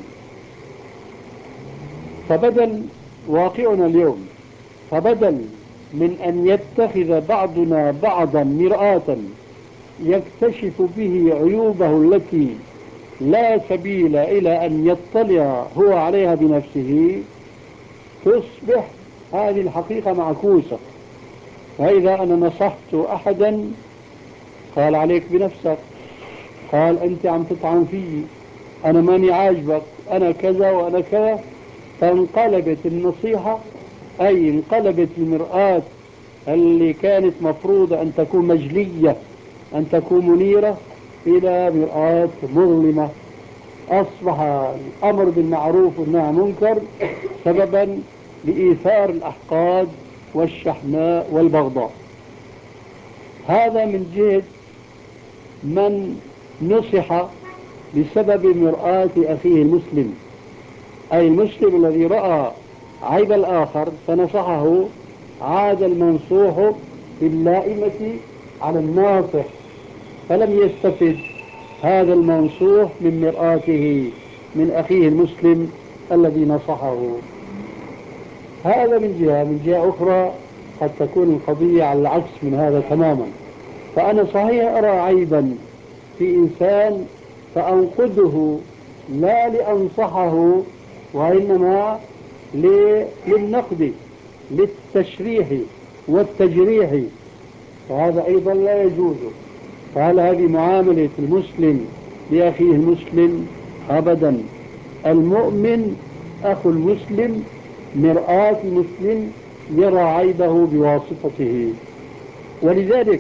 فبدل واقعنا اليوم، فبدل من أن يتخذ بعضنا بعضا مرآة يكتشف به عيوبه التي لا سبيل إلى أن يطلع هو عليها بنفسه، تصبح هذه الحقيقة معكوسة. فإذا أنا نصحت أحدا قال عليك بنفسك، قال أنت عم تطعن فيي، أنا ماني عاجبك، أنا كذا وأنا كذا، فانقلبت النصيحة، أي انقلبت المرآة اللي كانت مفروضة أن تكون مجلية، أن تكون منيرة، إلى مرآة مظلمة. أصبح الأمر بالمعروف والنهي عن المنكر سببا لإيثار الأحقاد والشحناء والبغضاء. هذا من جهة من نصح بسبب مرآة أخيه المسلم، أي المسلم الذي رأى عيب الآخر فنصحه، عاد المنصوح باللائمة على الناصح، فلم يستفد هذا المنصوح من مرآته من أخيه المسلم الذي نصحه. هذا من جهة. من جهة أخرى قد تكون القضية على العكس من هذا تماما، فأنا صحيح أرى عيبا في إنسان فأنقده لا لأنصحه، وإنما للنقد، للتشريح والتجريح، فهذا أيضا لا يجوز. فهل هذه معاملة المسلم لأخيه المسلم؟ أبدا. المؤمن أخو المسلم مرآة المسلم يرى عيبه بواسطته. ولذلك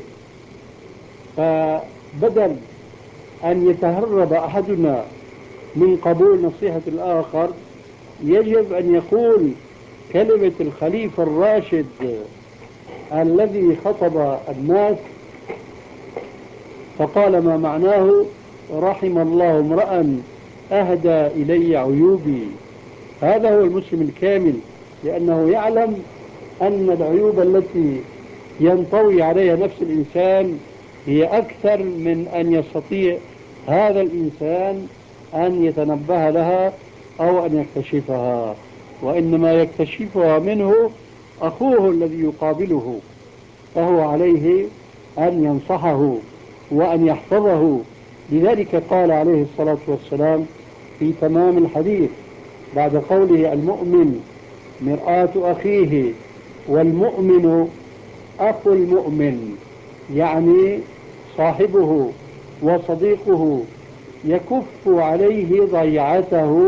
بدل أن يتهرب أحدنا من قبول نصيحة الآخر، يجب أن يقول كلمة الخليفة الراشد الذي خطب الناس فقال ما معناه: رحم الله امرأ أهدى إلي عيوبي. هذا هو المسلم الكامل، لأنه يعلم أن العيوب التي ينطوي عليها نفس الإنسان هي أكثر من أن يستطيع هذا الإنسان أن يتنبه لها أو أن يكتشفها، وإنما يكتشفها منه أخوه الذي يقابله، فهو عليه أن ينصحه وأن يحفظه. لذلك قال عليه الصلاة والسلام في تمام الحديث بعد قوله: المؤمن مرآة أخيه، والمؤمن أخو المؤمن، يعني صاحبه وصديقه، يكف عليه ضيعته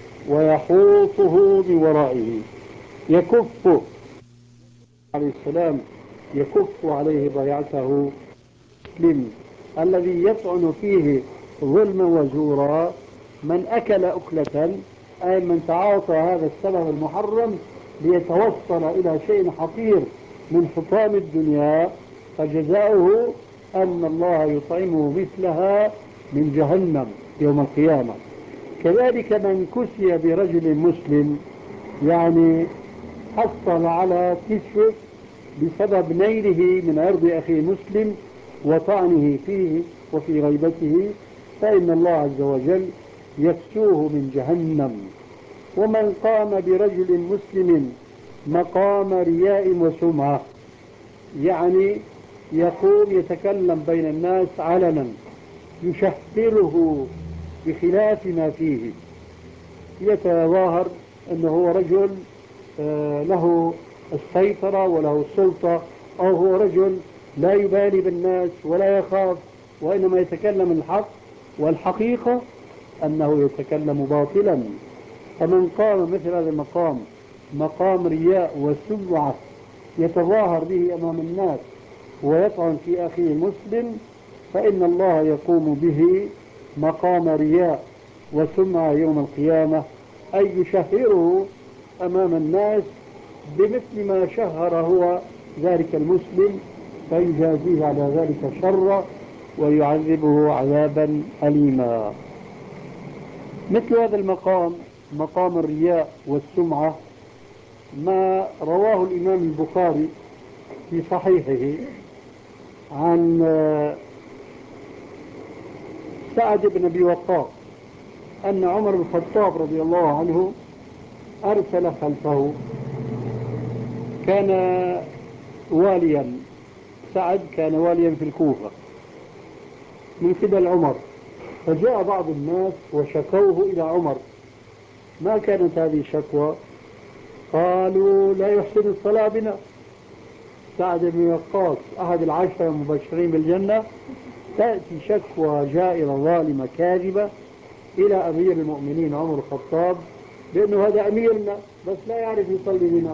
ويحوطه بورائه. يكف عليه السلام يكف عليه ضيعته. المسلم الذي يطعن فيه ظلما وزورا، من أكل أكلة، أي من تعاطى هذا السبب المحرم ليتوصل إلى شيء حقير من حطام الدنيا، فجزاؤه أن الله يطعمه مثلها من جهنم يوم القيامة. كذلك من كسي برجل مسلم، يعني حصل على كسف بسبب نيله من عرض أخيه مسلم وطعنه فيه وفي غيبته، فإن الله عز وجل يكسوه من جهنم. ومن قام برجل مسلم مقام رياء وسمعة، يعني يقوم يتكلم بين الناس علنا يشهره بخلاف ما فيه، يتظاهر أنه هو رجل له السيطرة وله السلطة، أو هو رجل لا يبالي بالناس ولا يخاف، وإنما يتكلم الحق، والحقيقة أنه يتكلم باطلا. فمن قام مثل هذا المقام، مقام رياء وسمعة، يتظاهر به أمام الناس ويطعن في أخيه المسلم، فإن الله يقوم به مقام رياء وسمعة يوم القيامة، أي يشهره أمام الناس بمثل ما شهر هو ذلك المسلم، فيجازيه على ذلك شرا ويعذبه عذابا أليما. مثل هذا المقام، مقام الرياء والسمعة، ما رواه الإمام البخاري في صحيحه عن سعد بن أبي وقاص أن عمر بن الخطاب رضي الله عنه أرسل خلفه، كان واليا، سعد كان واليا في الكوفة من قبل عمر، فجاء بعض الناس وشكوه إلى عمر. ما كانت هذه الشكوى؟ قالوا: لا يحسن الصلاة بنا. سعد بن وقاص أحد العشرة المبشرين بالجنة، تأتي شكوى جائرة ظالمة كاذبة إلى أمير المؤمنين عمر الخطاب بأنه هذا أميرنا بس لا يعرف يصلي بنا.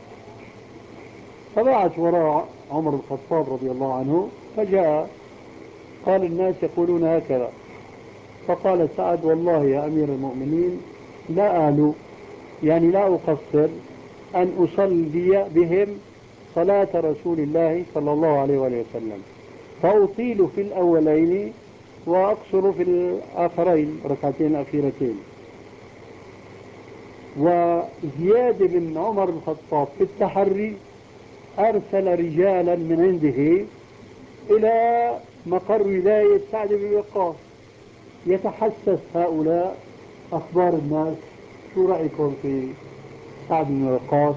فبعث وراء عمر الخطاب رضي الله عنه، فجاء قال: الناس يقولون هكذا. فقال سعد: والله يا أمير المؤمنين لا آلو، يعني لا أقصر أن أصلي بهم صلاة رسول الله صلى الله عليه وسلم، فأطيل في الأولين وأقصر في الآخرين ركعتين أخيرتين. وزياد بن عمر بن الخطاب في التحري أرسل رجالا من عنده إلى مقر ولاية سعد بن وقاص يتحسس هؤلاء أخبار الناس، شو رأيكم في سعد بن وقاص؟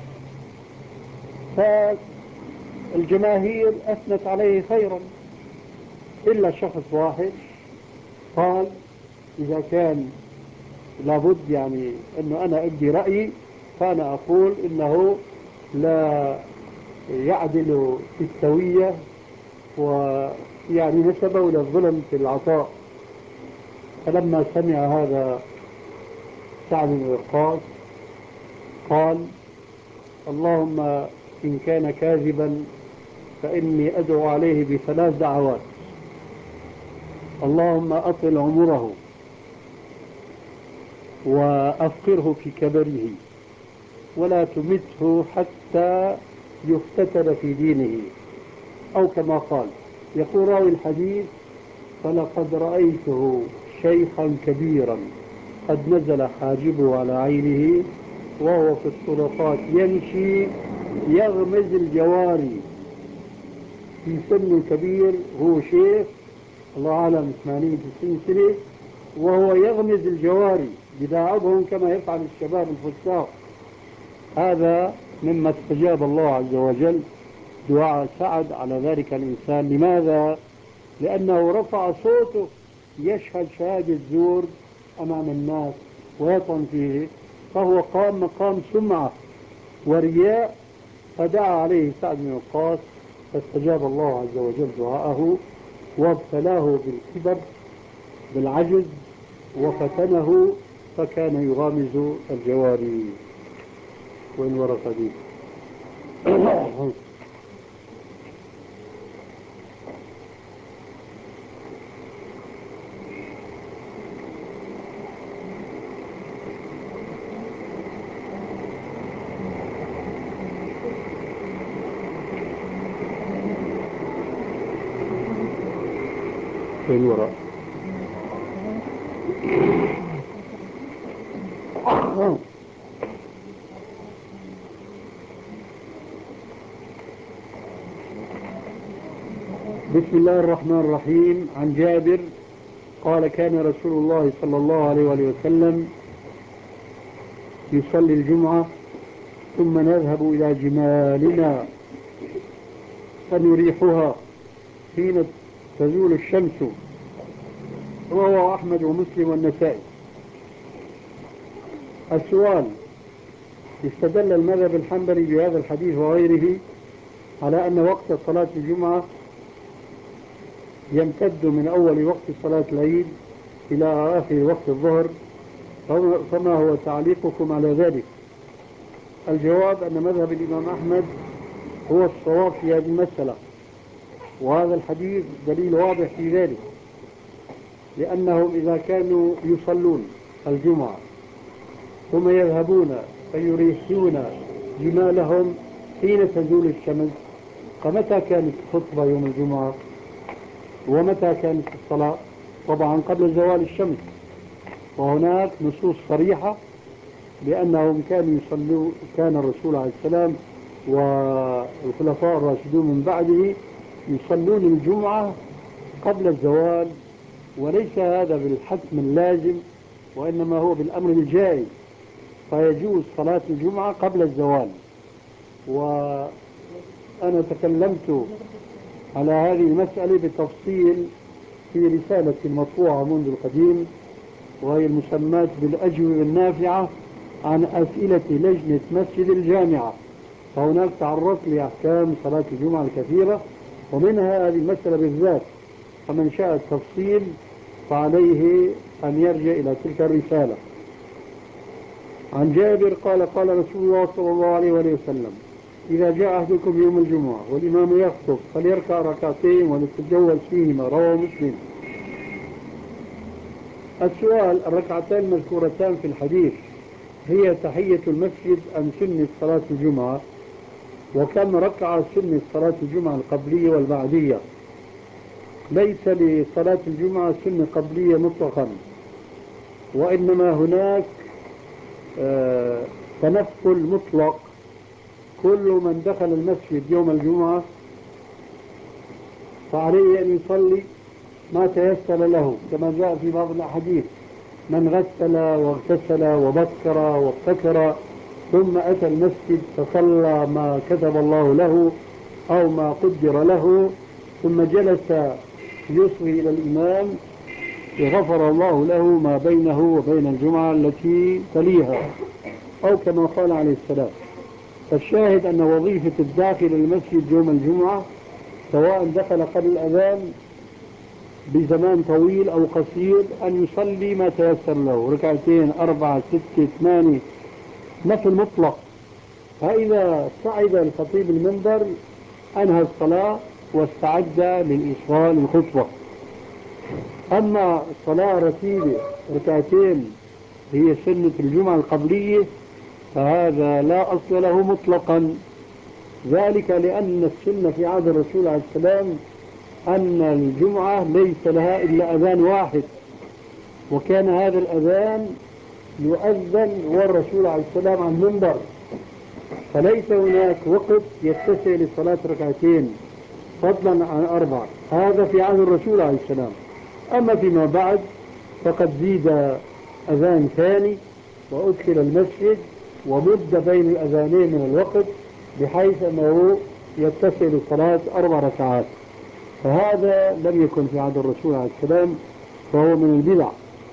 فالجماهير أثنت عليه خيرا إلا شخص واحد قال إذا كان لابد يعني أنه أنا أبدي رأيي فأنا أقول إنه لا يعدل في السوية ويعني نسبه إلى الظلم في العطاء. فلما سمع هذا سعد بن وقاص قال اللهم إن كان كاذبا فإني أدعو عليه بثلاث دعوات: اللهم أطل عمره وأفقره في كبره ولا تمته حتى يفتتن في دينه، أو كما قال. يقول راوي الحديث فلقد رأيته شيخا كبيرا قد نزل حاجبه على عينه وهو في الطرقات يمشي يغمز الجواري، في سن كبير، هو شيخ الله أعلم ثمانين تسعين سنة، وهو يغمز الجواري يداعبهم كما يفعل الشباب الفساق. هذا مما استجاب الله عز وجل دعاء سعد على ذلك الإنسان. لماذا؟ لأنه رفع صوته يشهد شهادة زور أمام الناس ويطعن فيه، فهو قام مقام سمعة ورياء، فدعا عليه سعد بن وقاص فاستجاب الله عز وجل دعاءه وابتلاه بالكبر بالعجز وفتنه فكان يغامز الجواري. وين ورقة دي؟ وين ورقة؟ بسم الله الرحمن الرحيم. عن جابر قال كان رسول الله صلى الله عليه وآله وسلم يصلي الجمعة ثم نذهب إلى جمالنا فنريحها حين تزول الشمس. رواه أحمد ومسلم والنسائي. السؤال: استدل المذهب الحنبلي بهذا الحديث وغيره على أن وقت صلاة الجمعة يمتد من أول وقت صلاة العيد إلى آخر وقت الظهر، فما هو تعليقكم على ذلك؟ الجواب أن مذهب الإمام أحمد هو الصواب في هذه المسألة، وهذا الحديث دليل واضح في ذلك، لأنهم إذا كانوا يصلون الجمعة ثم يذهبون فيريحون جمالهم حين تزول الشمس، فمتى كانت الخطبة يوم الجمعة ومتى كانت الصلاة؟ طبعا قبل زوال الشمس، وهناك نصوص صريحة بأنهم كانوا يصلوا، كان الرسول عليه السلام والخلفاء الراشدون من بعده يصلون الجمعة قبل الزوال، وليس هذا بالحتم اللازم وإنما هو بالأمر الجائز، فيجوز صلاة الجمعة قبل الزوال. وأنا تكلمت على هذه المسألة بتفصيل في رسالة مطبوعة منذ القديم، وهي المسماة بالأجوبة النافعة عن أسئلة لجنة مسجد الجامعة، فهناك تعرضت لأحكام صلاة الجمعة الكثيرة ومنها هذه المسألة بالذات، فمن شاء التفصيل فعليه أن يرجع إلى تلك الرسالة. عن جابر قال قال رسول الله صلى الله عليه وسلم: إذا جاء أحدكم يوم الجمعة والإمام يخطب فليركع ركعتين وليتجوز فيهما. رواه مسلم. السؤال: الركعتان المذكورتان في الحديث هي تحية المسجد أم سنة صلاة الجمعة؟ وكم ركعة سنة صلاة الجمعة القبلية والبعدية؟ ليس لصلاة الجمعة سنة قبلية مطلقا، وإنما هناك آه تنفل مطلق. كل من دخل المسجد يوم الجمعة فعليه أن يصلي ما تيسر له، كما جاء في بعض الأحاديث: من غسل واغتسل وبكر وابتكر ثم أتى المسجد فصلى ما كتب الله له أو ما قدر له ثم جلس يصغي إلى الإمام غفر الله له ما بينه وبين الجمعة التي تليها، أو كما قال عليه السلام. فالشاهد أن وظيفة الداخل المسجد يوم الجمعة سواء دخل قبل الأذان بزمان طويل أو قصير أن يصلي ما تيسر له، ركعتين أربعة ستة ثمانية، نفل مطلق. فإذا صعد الخطيب المنبر أنهى الصلاة واستعد للإصغاء للخطبة. أما صلاة رتيبة ركعتين هي سنة الجمعة القبلية فهذا لا أصل له مطلقا، ذلك لأن السنة في عهد الرسول عليه السلام أن الجمعة ليس لها إلا أذان واحد، وكان هذا الأذان يؤذن والرسول عليه السلام على المنبر، فليس هناك وقت يتسع لصلاة ركعتين فضلا عن أربع. هذا في عهد الرسول عليه السلام. أما فيما بعد فقد زيد أذان ثاني وأدخل المسجد ومد بين الأذانين من الوقت بحيث أنه يتسع للصلاة أربع ركعات، فهذا لم يكن في عهد الرسول عليه السلام فهو من البدع.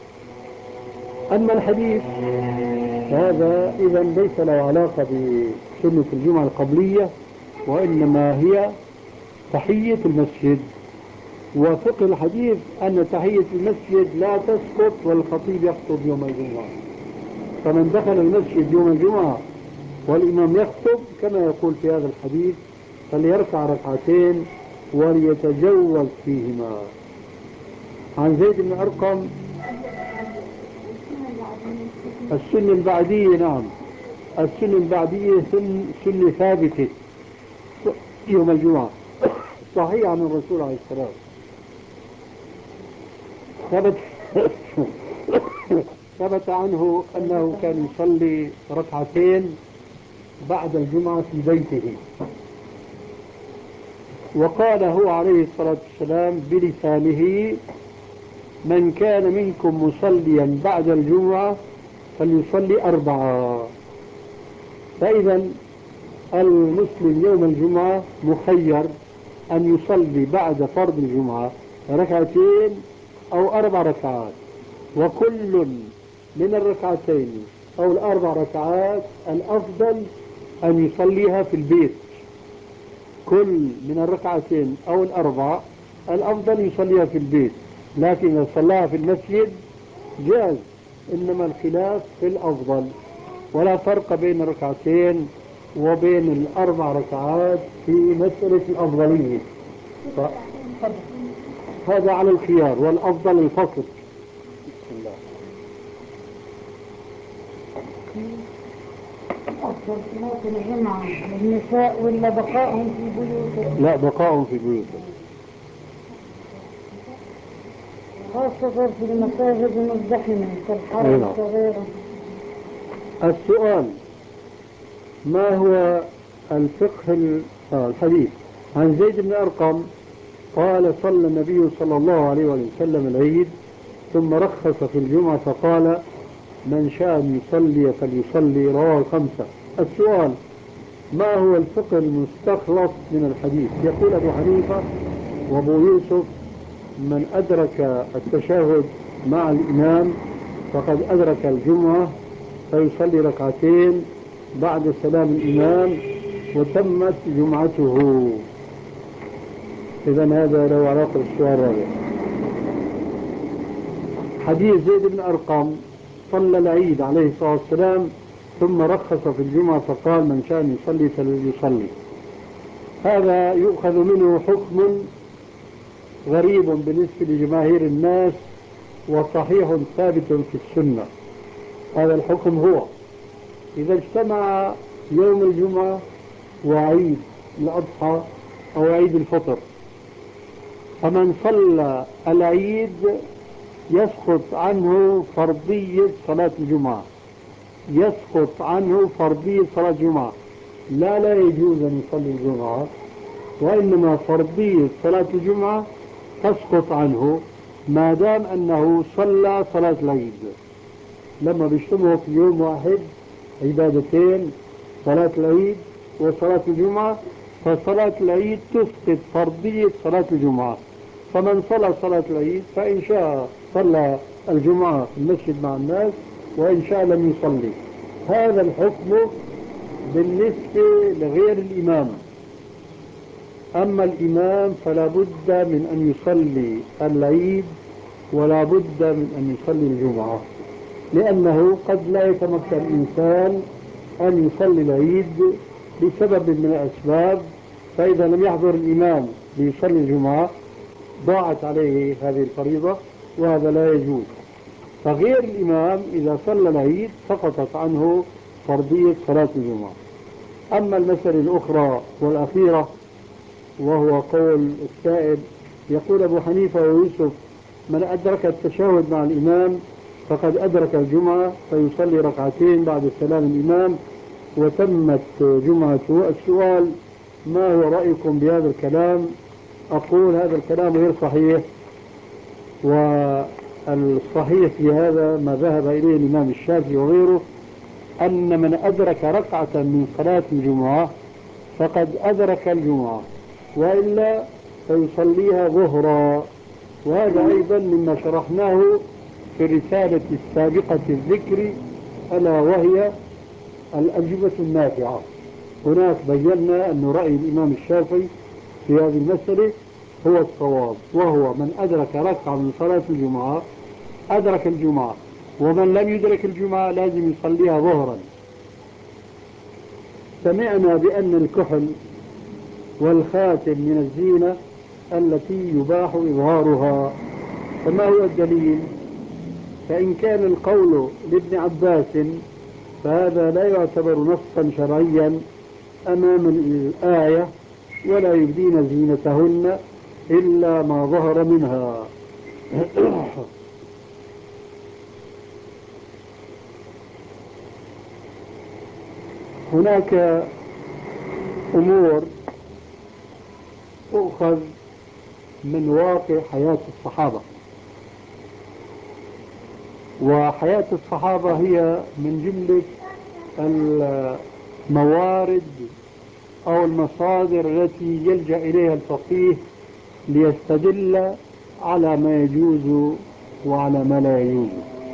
أما الحديث هذا إذا ليس له علاقة بسنة الجمعة القبلية، وإنما هي تحية المسجد. وفقه الحديث أن تحية المسجد لا تسقط والخطيب يخطب يوم الجمعة، فمن دخل المسجد يوم الجمعة والإمام يخطب كما يقول في هذا الحديث فليركع ركعتين وليتجوز فيهما. عن زيد بن أرقم السنة البعدية، نعم السنة البعدية سنة ثابتة يوم الجمعة صحيح عن الرسول عليه السلام، ثبت ثبت عنه أنه كان يصلي ركعتين بعد الجمعة في بيته، وقال هو عليه الصلاة والسلام بلسانه: من كان منكم مصليا بعد الجمعة فليصلي أربعة. فإذا المسلم يوم الجمعة مخير أن يصلي بعد فرض الجمعة ركعتين أو أربع ركعات، وكل من الركعتين أو الأربع ركعات الأفضل أن يصليها في البيت. كل من الركعتين أو الأربع الأفضل يصليها في البيت، لكن إذا صلاها في المسجد جاز، إنما الخلاف في الأفضل، ولا فرق بين الركعتين وبين الأربع ركعات في مسألة الأفضلية. هذا على الخيار والأفضل الفصل. بسم الله. أفضل صلاة الجمعة للنساء ولا بقائهم في بيوتهم؟ لا، بقائهم في بيوتهم، خاصة في المساجد المزدحمة كالحرم وغيره. السؤال: ما هو الفقه الحديث؟ عن زيد بن أرقم قال: صلى النبي صلى الله عليه وسلم العيد ثم رخص في الجمعة فقال: من شاء أن يصلي فليصلي، رواه الخمسة. السؤال: ما هو الفقه المستخلص من الحديث؟ يقول أبو حنيفة وأبو يوسف: من أدرك التشهد مع الإمام فقد أدرك الجمعة فيصلي ركعتين بعد سلام الإمام وتمت جمعته. إذا هذا له علاقة بالسؤال الرابع. حديث زيد بن أرقم: صلى العيد عليه الصلاة والسلام ثم رخص في الجمعة فقال: من شاء يصلي فليصلي. هذا يؤخذ منه حكم غريب بالنسبة لجماهير الناس وصحيح ثابت في السنة. هذا الحكم هو: إذا اجتمع يوم الجمعة وعيد الأضحى أو عيد الفطر، فمن صلى العيد يسقط عنه فرضية صلاة الجمعة، يسقط عنه فرضية صلاة الجمعة. لا لا يجوز أن يصلي الجمعة، وإنما فرضية صلاة الجمعة تسقط عنه ما دام أنه صلى صلاة العيد. لما بيجتمعوا في يوم واحد عبادتين، صلاة العيد وصلاة الجمعة، فصلاة العيد تسقط فرضية صلاة الجمعة. فمن صلى صلاة العيد فإن شاء صلى الجمعة في المسجد مع الناس، وإن شاء لم يصلي. هذا الحكم بالنسبة لغير الإمام. أما الإمام فلا بد من أن يصلي العيد ولا بد من أن يصلي الجمعة، لأنه قد لا يتمكن الإنسان أن يصلي العيد لسبب من الأسباب، فإذا لم يحضر الإمام ليصلي الجمعة ضاعت عليه هذه الفريضة، وهذا لا يجوز. فغير الإمام إذا صلى العيد سقطت عنه فرضية صلاة الجمعة. أما المسألة الأخرى والأخيرة وهو قول السائل، يقول أبو حنيفة ويوسف: من أدرك التشهد مع الإمام فقد أدرك الجمعة فيصلي ركعتين بعد سلام الإمام وتمت جمعته. السؤال: ما هو رأيكم بهذا الكلام؟ أقول هذا الكلام غير صحيح، والصحيح في هذا ما ذهب إليه الإمام الشافعي وغيره، أن من أدرك ركعة من صلاة الجمعة فقد أدرك الجمعة، وإلا فيصليها ظهرا. وهذا أيضا مما شرحناه في الرسالة السابقة الذكر، ألا وهي الأجوبة النافعة. هناك بينا أن رأي الإمام الشافعي في هذه المسألة هو الصواب، وهو من أدرك ركعة من صلاة الجمعة أدرك الجمعة، ومن لم يدرك الجمعة لازم يصليها ظهرا. سمعنا بأن الكحل والخاتم من الزينة التي يباح إظهارها، فما هو الدليل؟ فإن كان القول لابن عباس فهذا لا يعتبر نصا شرعيا أمام الآية: ولا يبدين زينتهن إلا ما ظهر منها. هناك أمور تؤخذ من واقع حياة الصحابة، وحياة الصحابة هي من جملة الموارد أو المصادر التي يلجأ إليها الفقيه ليستدل على ما يجوز وعلى ما لا يجوز.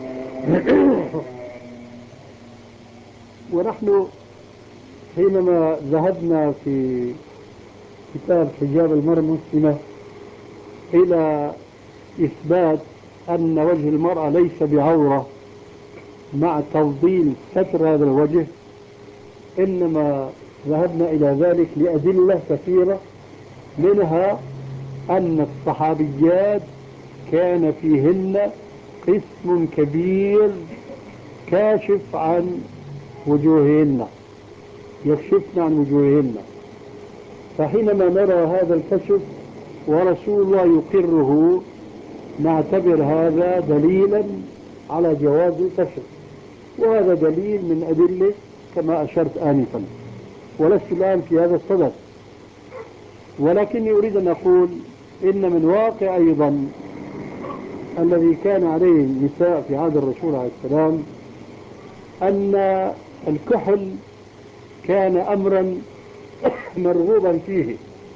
ونحن حينما ذهبنا في كتاب حجاب المرأة المسلمة إلى إثبات أن وجه المرأة ليس بعورة مع تفضيل ستر هذا الوجه، إنما ذهبنا إلى ذلك لأدلة كثيرة، منها أن الصحابيات كان فيهن قسم كبير كاشف عن وجوههن، يكشفن عن وجوههن. فحينما نرى هذا الكشف ورسول الله يقره نعتبر هذا دليلا على جواز الكشف، وهذا دليل من أدلة كما أشرت آنفا، ولست الآن في هذا الصدد. ولكني أريد أن أقول إن من واقع أيضا الذي كان عليه النساء في عهد الرسول عليه السلام أن الكحل كان أمرا مرغوبا فيه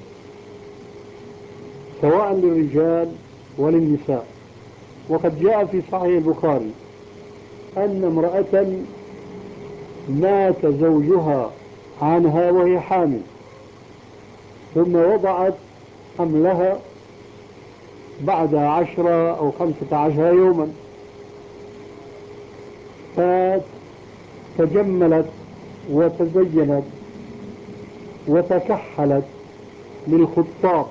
سواء للرجال وللنساء. وقد جاء في صحيح البخاري أن امرأة مات زوجها عنها وهي حامل، ثم وضعت حملها بعد عشرة أو خمسة عشر يوما، فتجملت وتزينت وتكحلت للخطاب.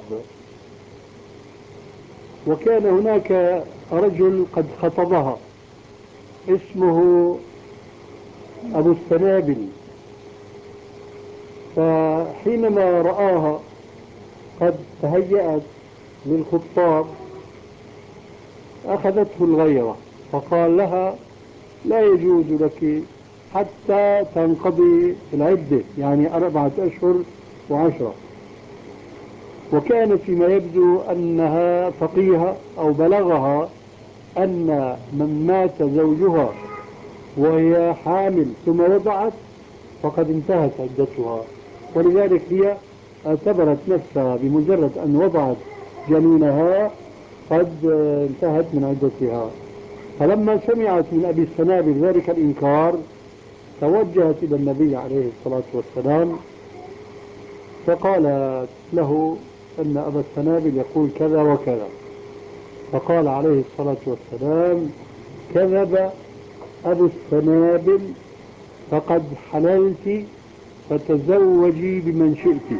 وكان هناك رجل قد خطبها اسمه أبو السنابل، فحينما رآها قد تهيأت للخطاب أخذته الغيرة، فقال لها: لا يجوز لك حتى تنقضي العدة، يعني أربعة أشهر وعشرة. وكانت فيما يبدو أنها فقيهة أو بلغها أن من مات زوجها وهي حامل ثم وضعت فقد انتهت عدتها، ولذلك هي اعتبرت نفسها بمجرد أن وضعت جنينها قد انتهت من عدتها. فلما سمعت من أبي السنابل ذلك الإنكار توجهت إلى النبي عليه الصلاة والسلام فقالت له أن أبا السنابل يقول كذا وكذا. فقال عليه الصلاة والسلام: كذب أبو السنابل، فقد حللت فتزوجي بمن شئت.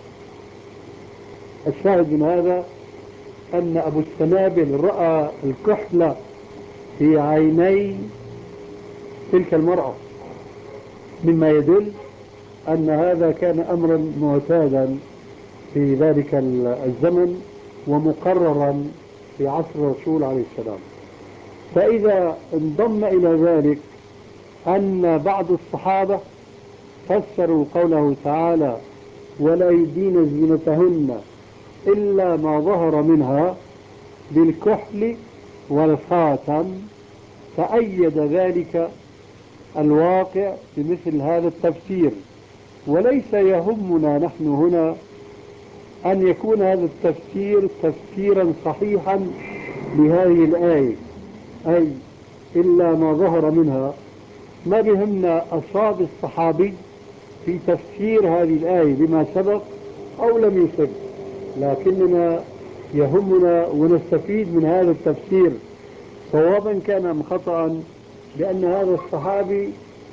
الشاهد من هذا أن أبو السنابل رأى الكحل في عيني تلك المرأة، مما يدل أن هذا كان أمرا معتادا في ذلك الزمن ومقررا في عصر الرسول عليه السلام. فإذا انضم إلى ذلك أن بعض الصحابة فسروا قوله تعالى: ولا يبدين زينتهن إلا ما ظهر منها بالكحل والخاتم، فأيد ذلك الواقع بمثل هذا التفسير. وليس يهمنا نحن هنا أن يكون هذا التفسير تفسيرا صحيحا لهذه الآية، أي إلا ما ظهر منها. ما بهمنا أصاب الصحابي في تفسير هذه الآية بما سبق أو لم يسبق، لكننا يهمنا ونستفيد من هذا التفسير صوابا كان أم خطأ، لأن هذا الصحابي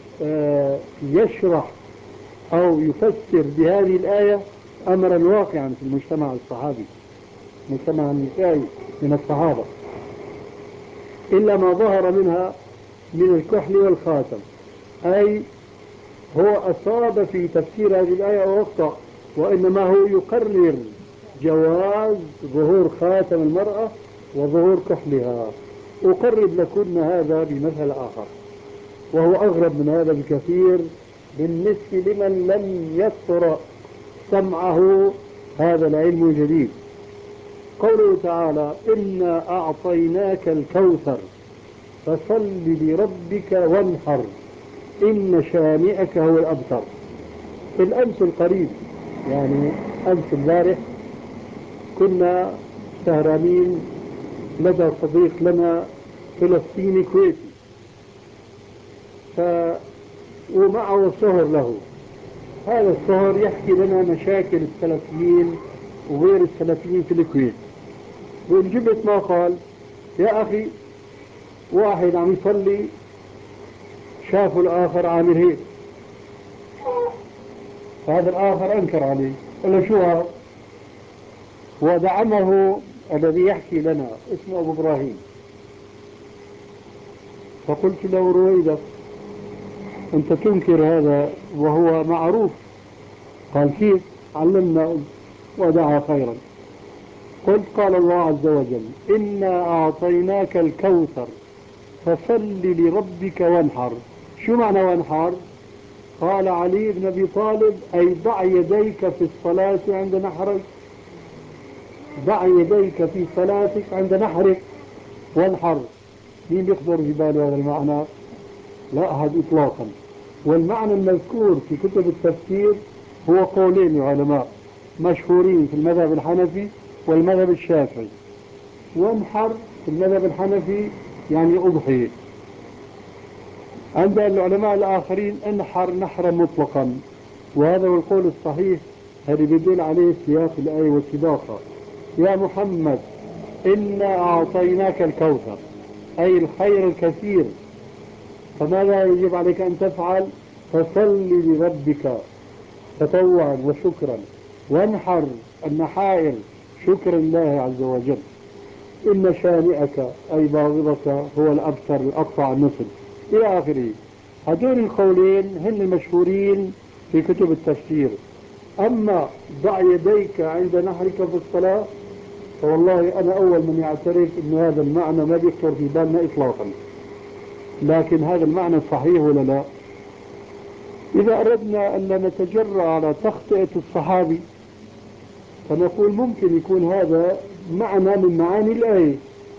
يشرح أو يفسر بهذه الآية أمرا واقعا في المجتمع الصحابي، مجتمع النسائي من الصحابة. إلا ما ظهر منها من الكحل والخاتم، أي هو أصاب في تفسير هذه الآية وأخطأ، وإنما هو يقرر جواز ظهور خاتم المرأة وظهور كحلها. أقرب لكن هذا بمثل آخر وهو أغرب من هذا بكثير بالنسبة لمن لم يقرأ سمعه هذا العلم الجديد. قوله تعالى: إنا أعطيناك الكوثر فصل لربك وانحر إن شانئك هو الأبتر. في الأمس القريب، يعني أمس البارح، كنا سهرانين لدى صديق لنا فلسطيني كويتي، ف... ومعه صهر له. هذا الصهر يحكي لنا مشاكل السلفيين وغير السلفيين في الكويت. وجبت ما قال: يا أخي، واحد عم يصلي شاف الآخر عامل هيك، فهذا الآخر أنكر عليه، قال له: شو هذا؟ ودعمه الذي يحكي لنا اسمه أبو إبراهيم. فقلت له: رويدك، أنت تنكر هذا وهو معروف. قال: كيف؟ علمنا ودعا خيرا. قلت: قال الله عز وجل: إنا أعطيناك الكوثر فصل لربك وانحر. شو معنى وانحر؟ قال علي بن أبي طالب: أي ضع يديك في الصلاة عند نحرك، ضع يديك في صلاتك عند نحرك وانحر. مين بيخطر في باله هذا المعنى؟ لا أحد إطلاقا. والمعنى المذكور في كتب التفسير هو قولين العلماء مشهورين في المذهب الحنفي والمذهب الشافعي. وانحر في المذهب الحنفي يعني أضحي، عند العلماء الآخرين انحر نحرا مطلقا، وهذا هو القول الصحيح الذي يدل عليه سياق الآية وسباقها. يا محمد إنا أعطيناك الكوثر، أي الخير الكثير، فماذا يجب عليك أن تفعل؟ فصل لربك تطوعا وشكرا، وانحر النحائر شكرا لله عز وجل. إن شانئك أي باغضك هو الأبتر الأقطع النصب إلى آخره. هذول القولين هن المشهورين في كتب التفسير. أما ضع يديك عند نحرك في الصلاة، فوالله أنا أول من يعترف أن هذا المعنى ما بيخطر في بالنا إطلاقا، لكن هذا المعنى صحيح ولا لا؟ إذا أردنا أن نتجرأ على تخطئة الصحابي فنقول ممكن يكون هذا معنى من معاني الآية.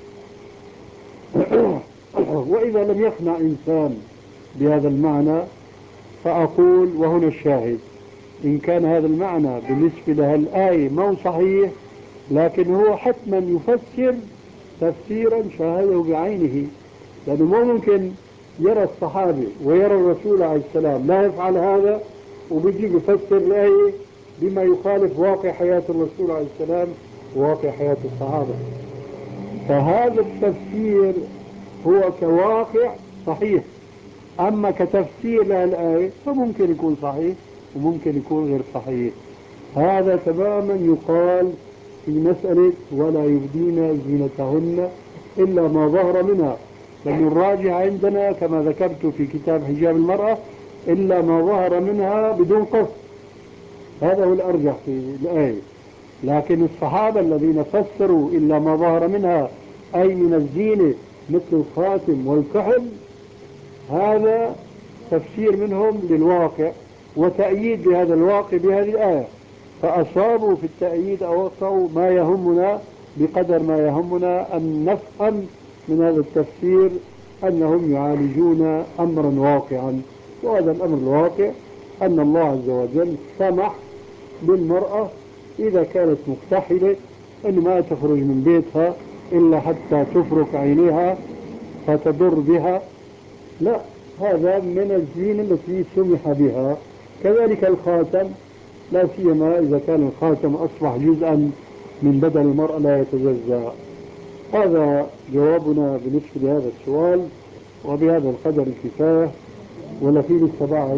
وإذا لم يقنع إنسان بهذا المعنى فأقول وهنا الشاهد: إن كان هذا المعنى بالنسبة لها الآية مو صحيح، لكن هو حتما يفسر تفسيرا شاهده بعينه، لأنه مو ممكن يرى الصحابي ويرى الرسول عليه السلام لا يفعل هذا وبيجي يفسر الآية بما يخالف واقع حياة الرسول عليه السلام وواقع حياة الصحابة. فهذا التفسير هو كواقع صحيح، أما كتفسير للآية فممكن يكون صحيح وممكن يكون غير صحيح. هذا تماما يقال في مسألة ولا يبدين زينتهن إلا ما ظهر منها، لأن الراجع عندنا كما ذكرت في كتاب حجاب المرأة إلا ما ظهر منها بدون قصد، هذا هو الأرجح في الآية. لكن الصحابة الذين فسروا إلا ما ظهر منها أي من الزينة مثل الخاتم والكحل، هذا تفسير منهم للواقع وتأييد لهذا الواقع بهذه الآية، فأصابوا في التأييد أو أخطأوا ما يهمنا بقدر ما يهمنا أن نفهم من هذا التفسير أنهم يعالجون أمرا واقعا. وهذا الأمر الواقع أن الله عز وجل سمح للمرأة إذا كانت مكتحلة أن ما تخرج من بيتها إلا حتى تفرك عينيها فتضر بها، لا، هذا من الزين التي سمح بها. كذلك الخاتم، لا سيما إذا كان الخاتم أصبح جزءا من بدن المرأة لا يتجزأ. هذا جوابنا بالنسبة لهذا السؤال، وبهذا القدر الكفاية. ولا في لسه بعد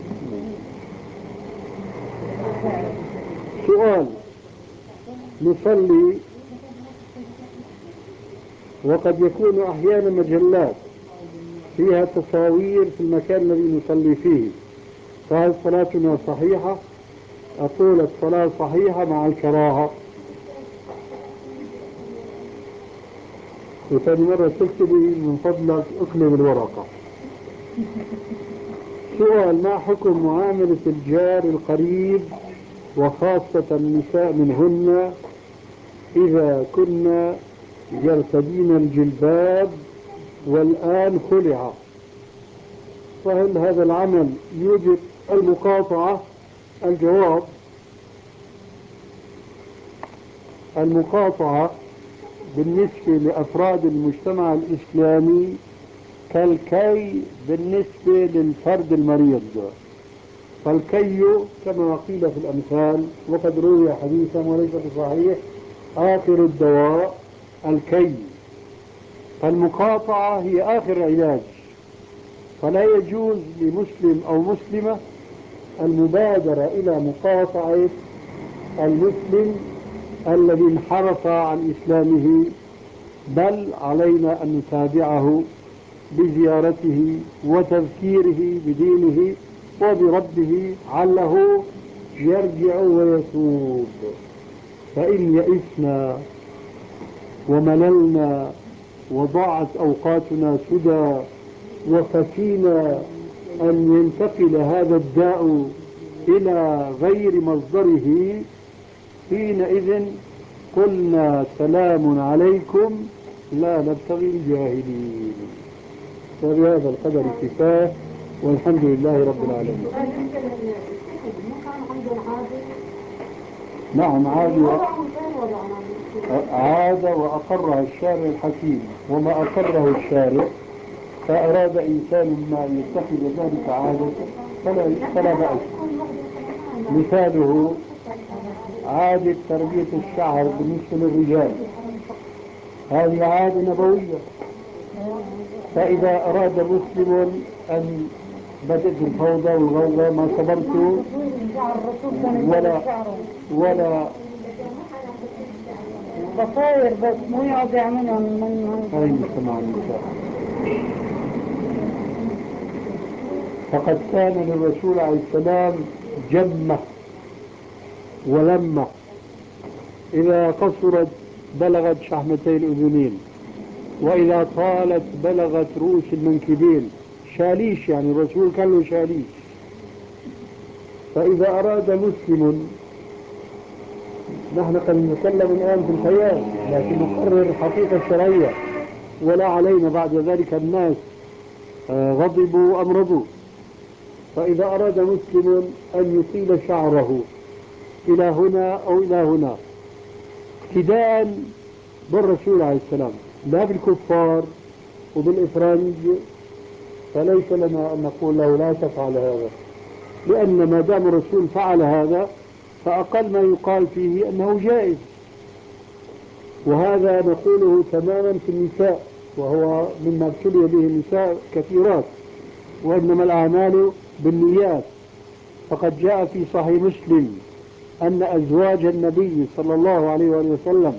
سؤال؟ نصلي وقد يكون أحيانا مجلات فيها تصاوير في المكان الذي نصلي فيه، فهل صلاتنا صحيحة؟ أقول الصلاة صحيحة مع الكراهة. وثاني مرة تكتبي من فضلك اقلب الورقة. سؤال: ما حكم معاملة الجار القريب وخاصة النساء منهن إذا كنا يرتدين الجلباب والآن خلع؟ فهل هذا العمل يوجب المقاطعة؟ الجواب: المقاطعة بالنسبة لأفراد المجتمع الإسلامي كالكي بالنسبة للفرد المريض. فالكي كما قيل في الأمثال وقد روي حديثا وليس بصحيح آخر الدواء الكي، فالمقاطعة هي آخر علاج. فلا يجوز لمسلم أو مسلمة المبادرة إلى مقاطعة المسلم الذي انحرف عن إسلامه، بل علينا أن نتابعه بزيارته وتذكيره بدينه وبربه عله يرجع ويتوب. فإن يئسنا ومللنا وضاعت أوقاتنا سدى وخشينا أن ينتقل هذا الداء إلى غير مصدره، حينئذ قلنا سلام عليكم لا نبتغي الجاهلين. وبهذا القدر كفاية، والحمد لله رب العالمين. نعم عادة، عادة وأقرها الشارع الحكيم، وما أقره الشارع فأراد إنسان ما أن يتخذ ذلك عادة فلا, فلا بأس. مثاله عادة تربية الشعر بالنسبة للرجال، هذه عادة نبوية. فإذا أراد مسلم أن بدأت الفوضى والغوغاء ما صبرت ولا ولا بصاير بس مو يقعد يعملها من هاي مجتمع النساء. فقد كان للرسول عليه السلام جمة ولمة، إذا قصرت بلغت شحمتي الأذنين، وإذا طالت بلغت رؤوس المنكبين. شاليش يعني الرسول كان له شاليش. فإذا أراد مسلم، نحن قد نتكلم الآن في الحياة لكن نقرر الحقيقة الشرعية، ولا علينا بعد ذلك الناس غضبوا أم رضوا. فإذا أراد مسلم أن يطيل شعره إلى هنا أو إلى هنا اقتداء بالرسول عليه السلام لا بالكفار وبالإفرنج، فليس لنا أن نقول له لا تفعل هذا، لأن ما دام الرسول فعل هذا فأقل ما يقال فيه أنه جائز. وهذا نقوله تماما في النساء، وهو مما ابتلي به النساء كثيرات، وإنما الأعمال بالنيات. فقد جاء في صحيح مسلم أن أزواج النبي صلى الله عليه وسلم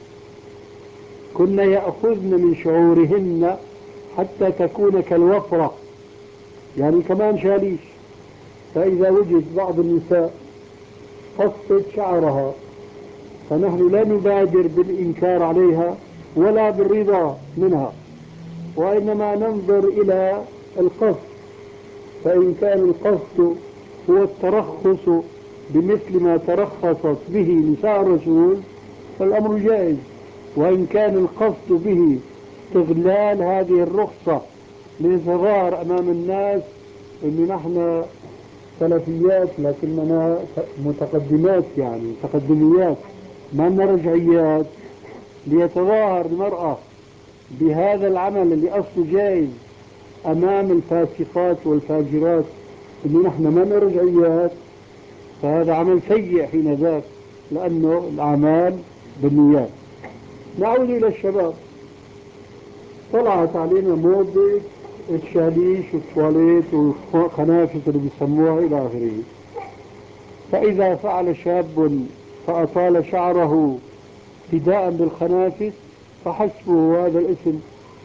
كن يأخذن من شعورهن حتى تكون كالوفرة، يعني كمان شاليش. فإذا وجد بعض النساء قصت شعرها فنحن لا نبادر بالإنكار عليها ولا بالرضا منها، وإنما ننظر إلى القصد. فإن كان القصد هو الترخص بمثل ما ترخصت به نساء الرسول فالأمر جائز، وإن كان القصد به استغلال هذه الرخصة للإظهار أمام الناس إن نحن سلفيات لكننا متقدمات، يعني تقدميات ما لنا رجعيات، ليتظاهر المرأة بهذا العمل اللي أصله جائز أمام الفاسقات والفاجرات إن نحن ما لنا رجعيات، فهذا عمل سيء حين ذاك، لأنه الأعمال بالنيات. نعود إلى الشباب. طلعت علينا موضة الشاليش والتواليت والخنافس اللي بيسموها إلى آخره. فإذا فعل شاب فأطال شعره ابتداء بالخنافس فحسبه هذا الاسم،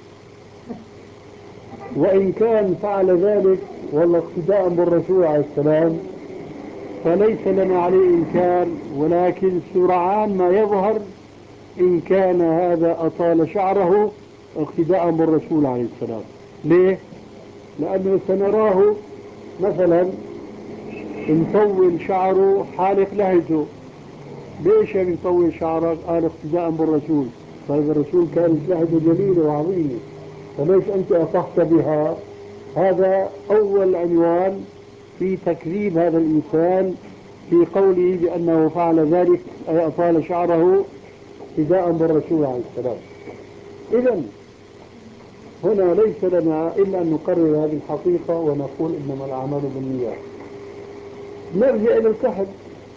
وإن كان فعل ذلك والله اقتداء بالرسول عليه السلام فليس لنا عليه إنكار، ولكن سرعان ما يظهر إن كان هذا أطال شعره اقتداء بالرسول عليه السلام. ليه؟ لأنه سنراه مثلا مطول شعره حالق لحيته. ليش يعني مطول شعرك؟ قال اقتداء بالرسول. طيب الرسول كانت لحيته جليلة وعظيمة، فليش أنت أصحت بها؟ هذا أول عنوان في تكذيب هذا الإنسان في قوله بأنه فعل ذلك أي أطال شعره اقتداء بالرسول عليه السلام. إذن هنا ليس لنا إلا أن نقرر هذه الحقيقة ونقول إنما الأعمال بالنيات. نرجع إلى الكحل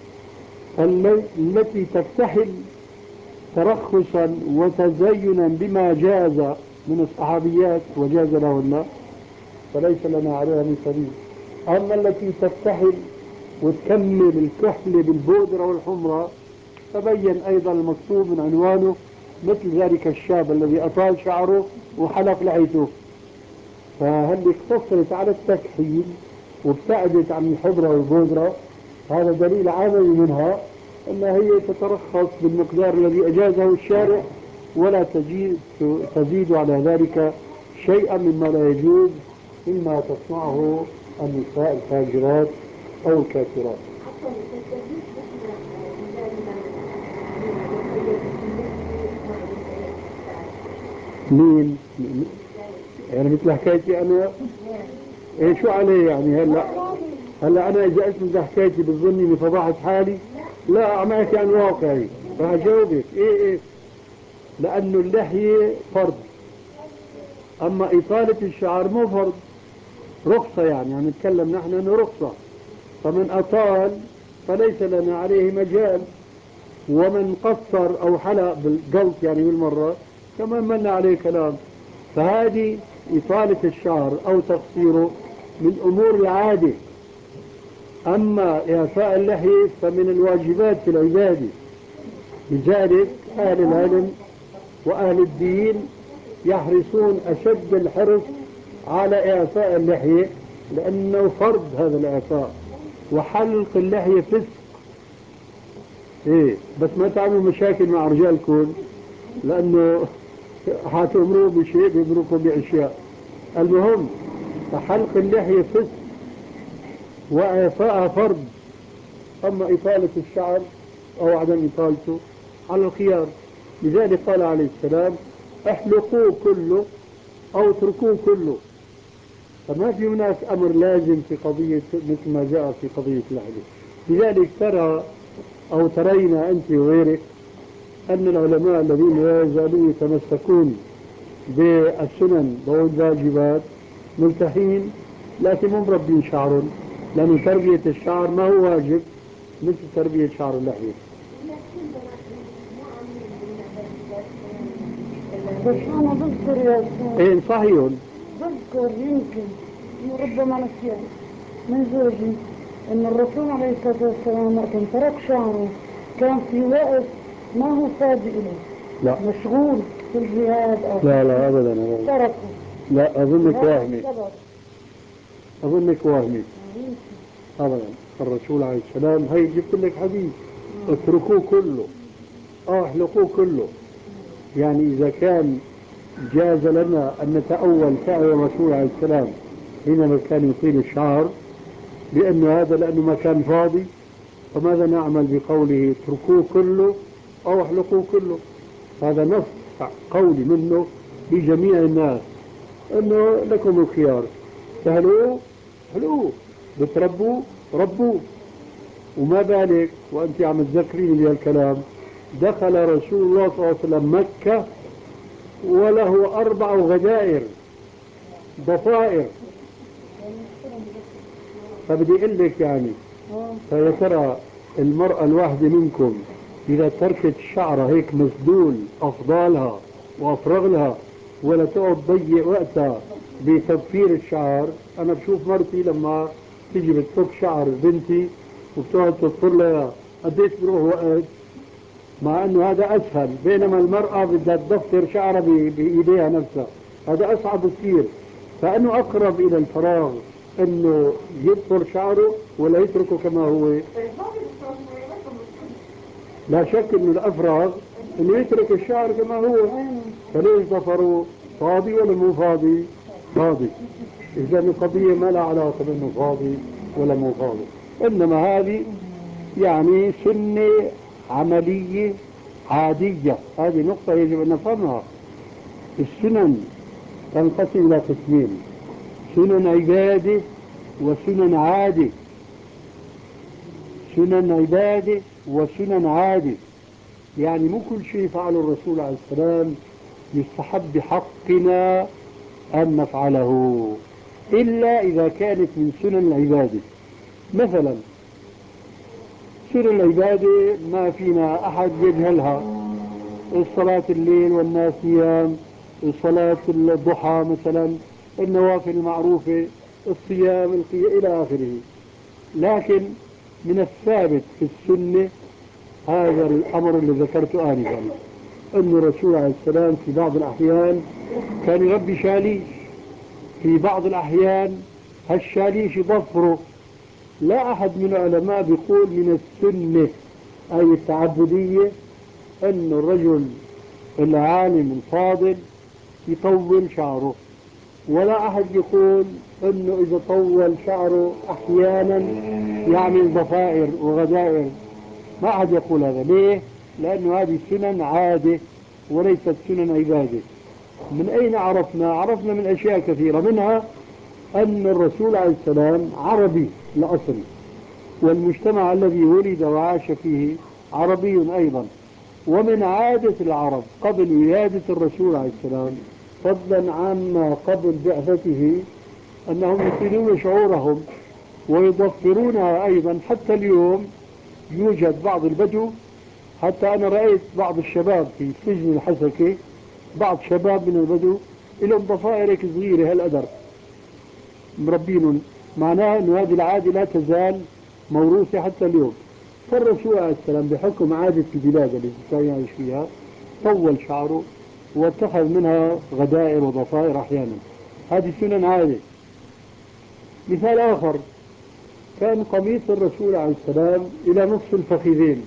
التي تكتحل ترخصا وتزينا بما جاز من الصحابيات وجاز لهن فليس لنا عليها من سبيل. أما التي تكتحل وتكمل الكحل بالبودرة والحمرة فبين أيضا المكتوب من عنوانه مثل ذلك الشاب الذي أطال شعره وحلق لحيته. فهل اقتصرت على التكحيل وابتعدت عن الحمرة والبودرة، هذا دليل عملي منها أنها هي تترخص بالمقدار الذي أجازه الشارع ولا تزيد, تزيد على ذلك شيئا مما لا يجوز مما تصنعه النساء الفاجرات أو الكافرات. مين؟ يعني مثل حكايتي أنا إيه شو عليه يعني؟ هلا هلا أنا إذا قلت مثل حكايتي بتظني إني فضحت حالي؟ لا عم أحكي عن واقعي فهجاوبك إيه إيه، لأنه اللحية فرض، أما إطالة الشعر مو فرض، رخصة. يعني يعني نتكلم نحن أنه رخصة، فمن أطال فليس لنا عليه مجال، ومن قصر أو حلق بالقلط يعني بالمرة كمان منا عليه كلام. فهذه إطالة الشعر أو تقصيره من أمور العادة. أما إعفاء اللحية فمن الواجبات في العبادة، لذلك أهل العلم وأهل الدين يحرصون أشد الحرص على إعفاء اللحية لأنه فرض هذا الإعفاء، وحلق اللحية فسق. إيه بس ما تعملوا مشاكل مع رجالكم لأنه حتأمروا بشيء بيأمروكم بأشياء. المهم فحلق اللحية فسق وإعفاءها فرض، أما إطالة الشعر أو عدم إطالته على الخيار. لذلك قال عليه السلام احلقوه كله أو اتركوه كله. فما في هناك أمر لازم في قضية مثل ما جاء في قضية الحلق. لذلك ترى أو ترين أنت وغيرك أن العلماء الذين لا يزالون يتمسكون بالسنن والواجبات ملتحين لكن مو مربين شعرهم، لأن تربية الشعر ما هو واجب مثل تربية شعر اللحية. بس أنا بذكر يا أستاذ، إيه صحيح، بذكر يمكن ربما نسيان من زوجي أن الرسول عليه الصلاة والسلام وقت ترك شعره كان في وقت ما هو فاضي إليه، لا مشغول في الجهاد أو لا لا أبدا أبدا تركه. لا أظنك هذا واهمي السبب. أظنك واهمي يمكن. أبدا. الرسول عليه السلام هي جبت لك حديث اتركوه كله أو احلقوه كله. يعني إذا كان جاز لنا أن نتأول فعل الرسول عليه السلام حينما كان يطيل الشعر لأنه هذا لأنه ما كان فاضي، فماذا نعمل بقوله اتركوه كله أو احلقوه كله؟ هذا نص قولي منه لجميع الناس أنه لكم الخيار، تهلوه حلوه، بتربوه ربوه. وما بالك وأنت عم تذكريني بهالكلام، دخل رسول الله صلى الله عليه وسلم مكة وله أربع غدائر ضفائر. فبدي أقول لك يعني فيا ترى المرأة الواحدة منكم إذا تركت شعرها هيك مسدول أفضالها وأفرغلها ولا تقعد تضيع وقتها بتضفير الشعر. أنا بشوف مرتي لما تيجي بتفك شعر بنتي وبتقعد تضفر لها قديش بروح وقت، مع أنه هذا أسهل، بينما المرأة بدها تضفر شعرها بإيديها نفسها، هذا أصعب كثير. فأنه أقرب إلى الفراغ أنه يضفر شعره ولا يتركه كما هو. لا شك أنه الأفراغ أنه يترك الشعر كما هو. فليش ضفره؟ فاضي ولا مو فاضي؟ فاضي. إذا القضية ما لها علاقة بأنه فاضي ولا مو فاضي، إنما هذه يعني سنة عملية عادية. هذه نقطة يجب أن نفهمها. السنن تنقسم إلى قسمين: سنن عبادة وسنن عادة. سنن عبادة وسنن عادة يعني مو كل شيء فعله الرسول عليه السلام يستحب بحقنا أن نفعله إلا إذا كانت من سنن العبادة. مثلا سنن العبادة ما فينا أحد يجهلها: الصلاة الليل والناس نيام، صلاة الضحى مثلا، النوافل المعروفة، الصيام، القيام إلى آخره. لكن من الثابت في السنة هذا الأمر اللي ذكرته آنفا، أن الرسول عليه السلام في بعض الأحيان كان يربي شاليش، في بعض الأحيان هالشاليش يضفره. لا أحد من العلماء بيقول من السنة أي التعبدية أن الرجل العالم الفاضل يطول شعره، ولا أحد يقول أنه إذا طول شعره أحيانا يعمل ضفائر وغدائر. ما أحد يقول هذا. ليه؟ لأنه هذه سنن عادة وليست سنن عبادة. من أين عرفنا؟ عرفنا من أشياء كثيرة، منها أن الرسول عليه السلام عربي الأصل، والمجتمع الذي ولد وعاش فيه عربي أيضا. ومن عادة العرب قبل ولادة الرسول عليه السلام فضلا عما قبل بعثته أنهم يطيلون شعورهم ويضفرونها أيضا. حتى اليوم يوجد بعض البدو، حتى أنا رأيت بعض الشباب في سجن الحسكة، بعض شباب من البدو لهم ضفائر هيك صغيرة هالقدر مربين، معناها أن هذه العادة لا تزال موروثة حتى اليوم. فالرسول عليه السلام بحكم عادة البلاد التي كان يعيش فيها طول شعره واتخذ منها غدائر وضفائر أحيانا. هذه سنن عادة. مثال آخر: كان قميص الرسول عليه السلام إلى نصف الفخذين.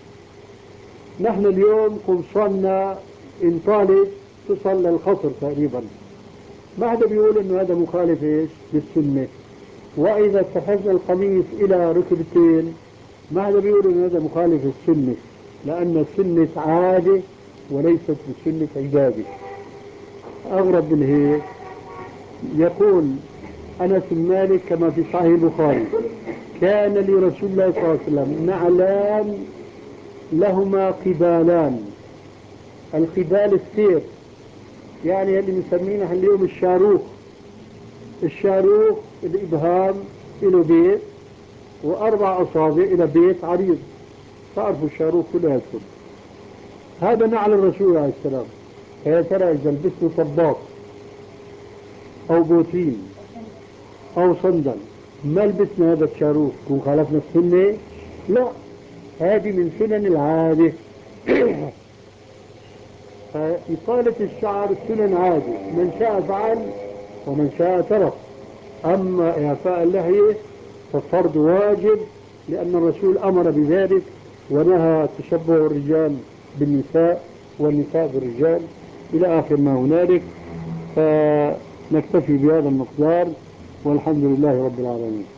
نحن اليوم قمصاننا إن طالت تصل للخصر تقريبا. ما حدا بيقول إنه هذا مخالف إيش للسنة. وإذا اتخذنا القميص إلى ركبتين ما حدا بيقول إن هذا مخالف السنة، لأن السنة عادة وليست بسنة عبادة. أغرب من هيك يقول أنس بن مالك كما في صحيح البخاري: كان لرسول الله صلى الله عليه وسلم نعلان لهما قبالان. القبال السير، يعني اللي بنسمينها اليوم الشاروخ. الشاروخ الإبهام له بيت وأربع أصابع إلى بيت عريض، تعرفوا الشاروخ كلياتكم. هذا نعل الرسول عليه السلام. فيا ترى إذا لبسته طباق أو بوتين أو صندل ما لبسنا هذا الشاروخ كون خالفنا السنة؟ لا، هذه من سنن العادة. فإطالة الشعر سنن عادة، من شاء فعل ومن شاء ترك. أما إعفاء اللحية فالفرض واجب، لأن الرسول أمر بذلك ونهى تشبه الرجال بالنساء والنساء بالرجال إلى آخر ما هنالك. فنكتفي بهذا المقدار، والحمد لله رب العالمين.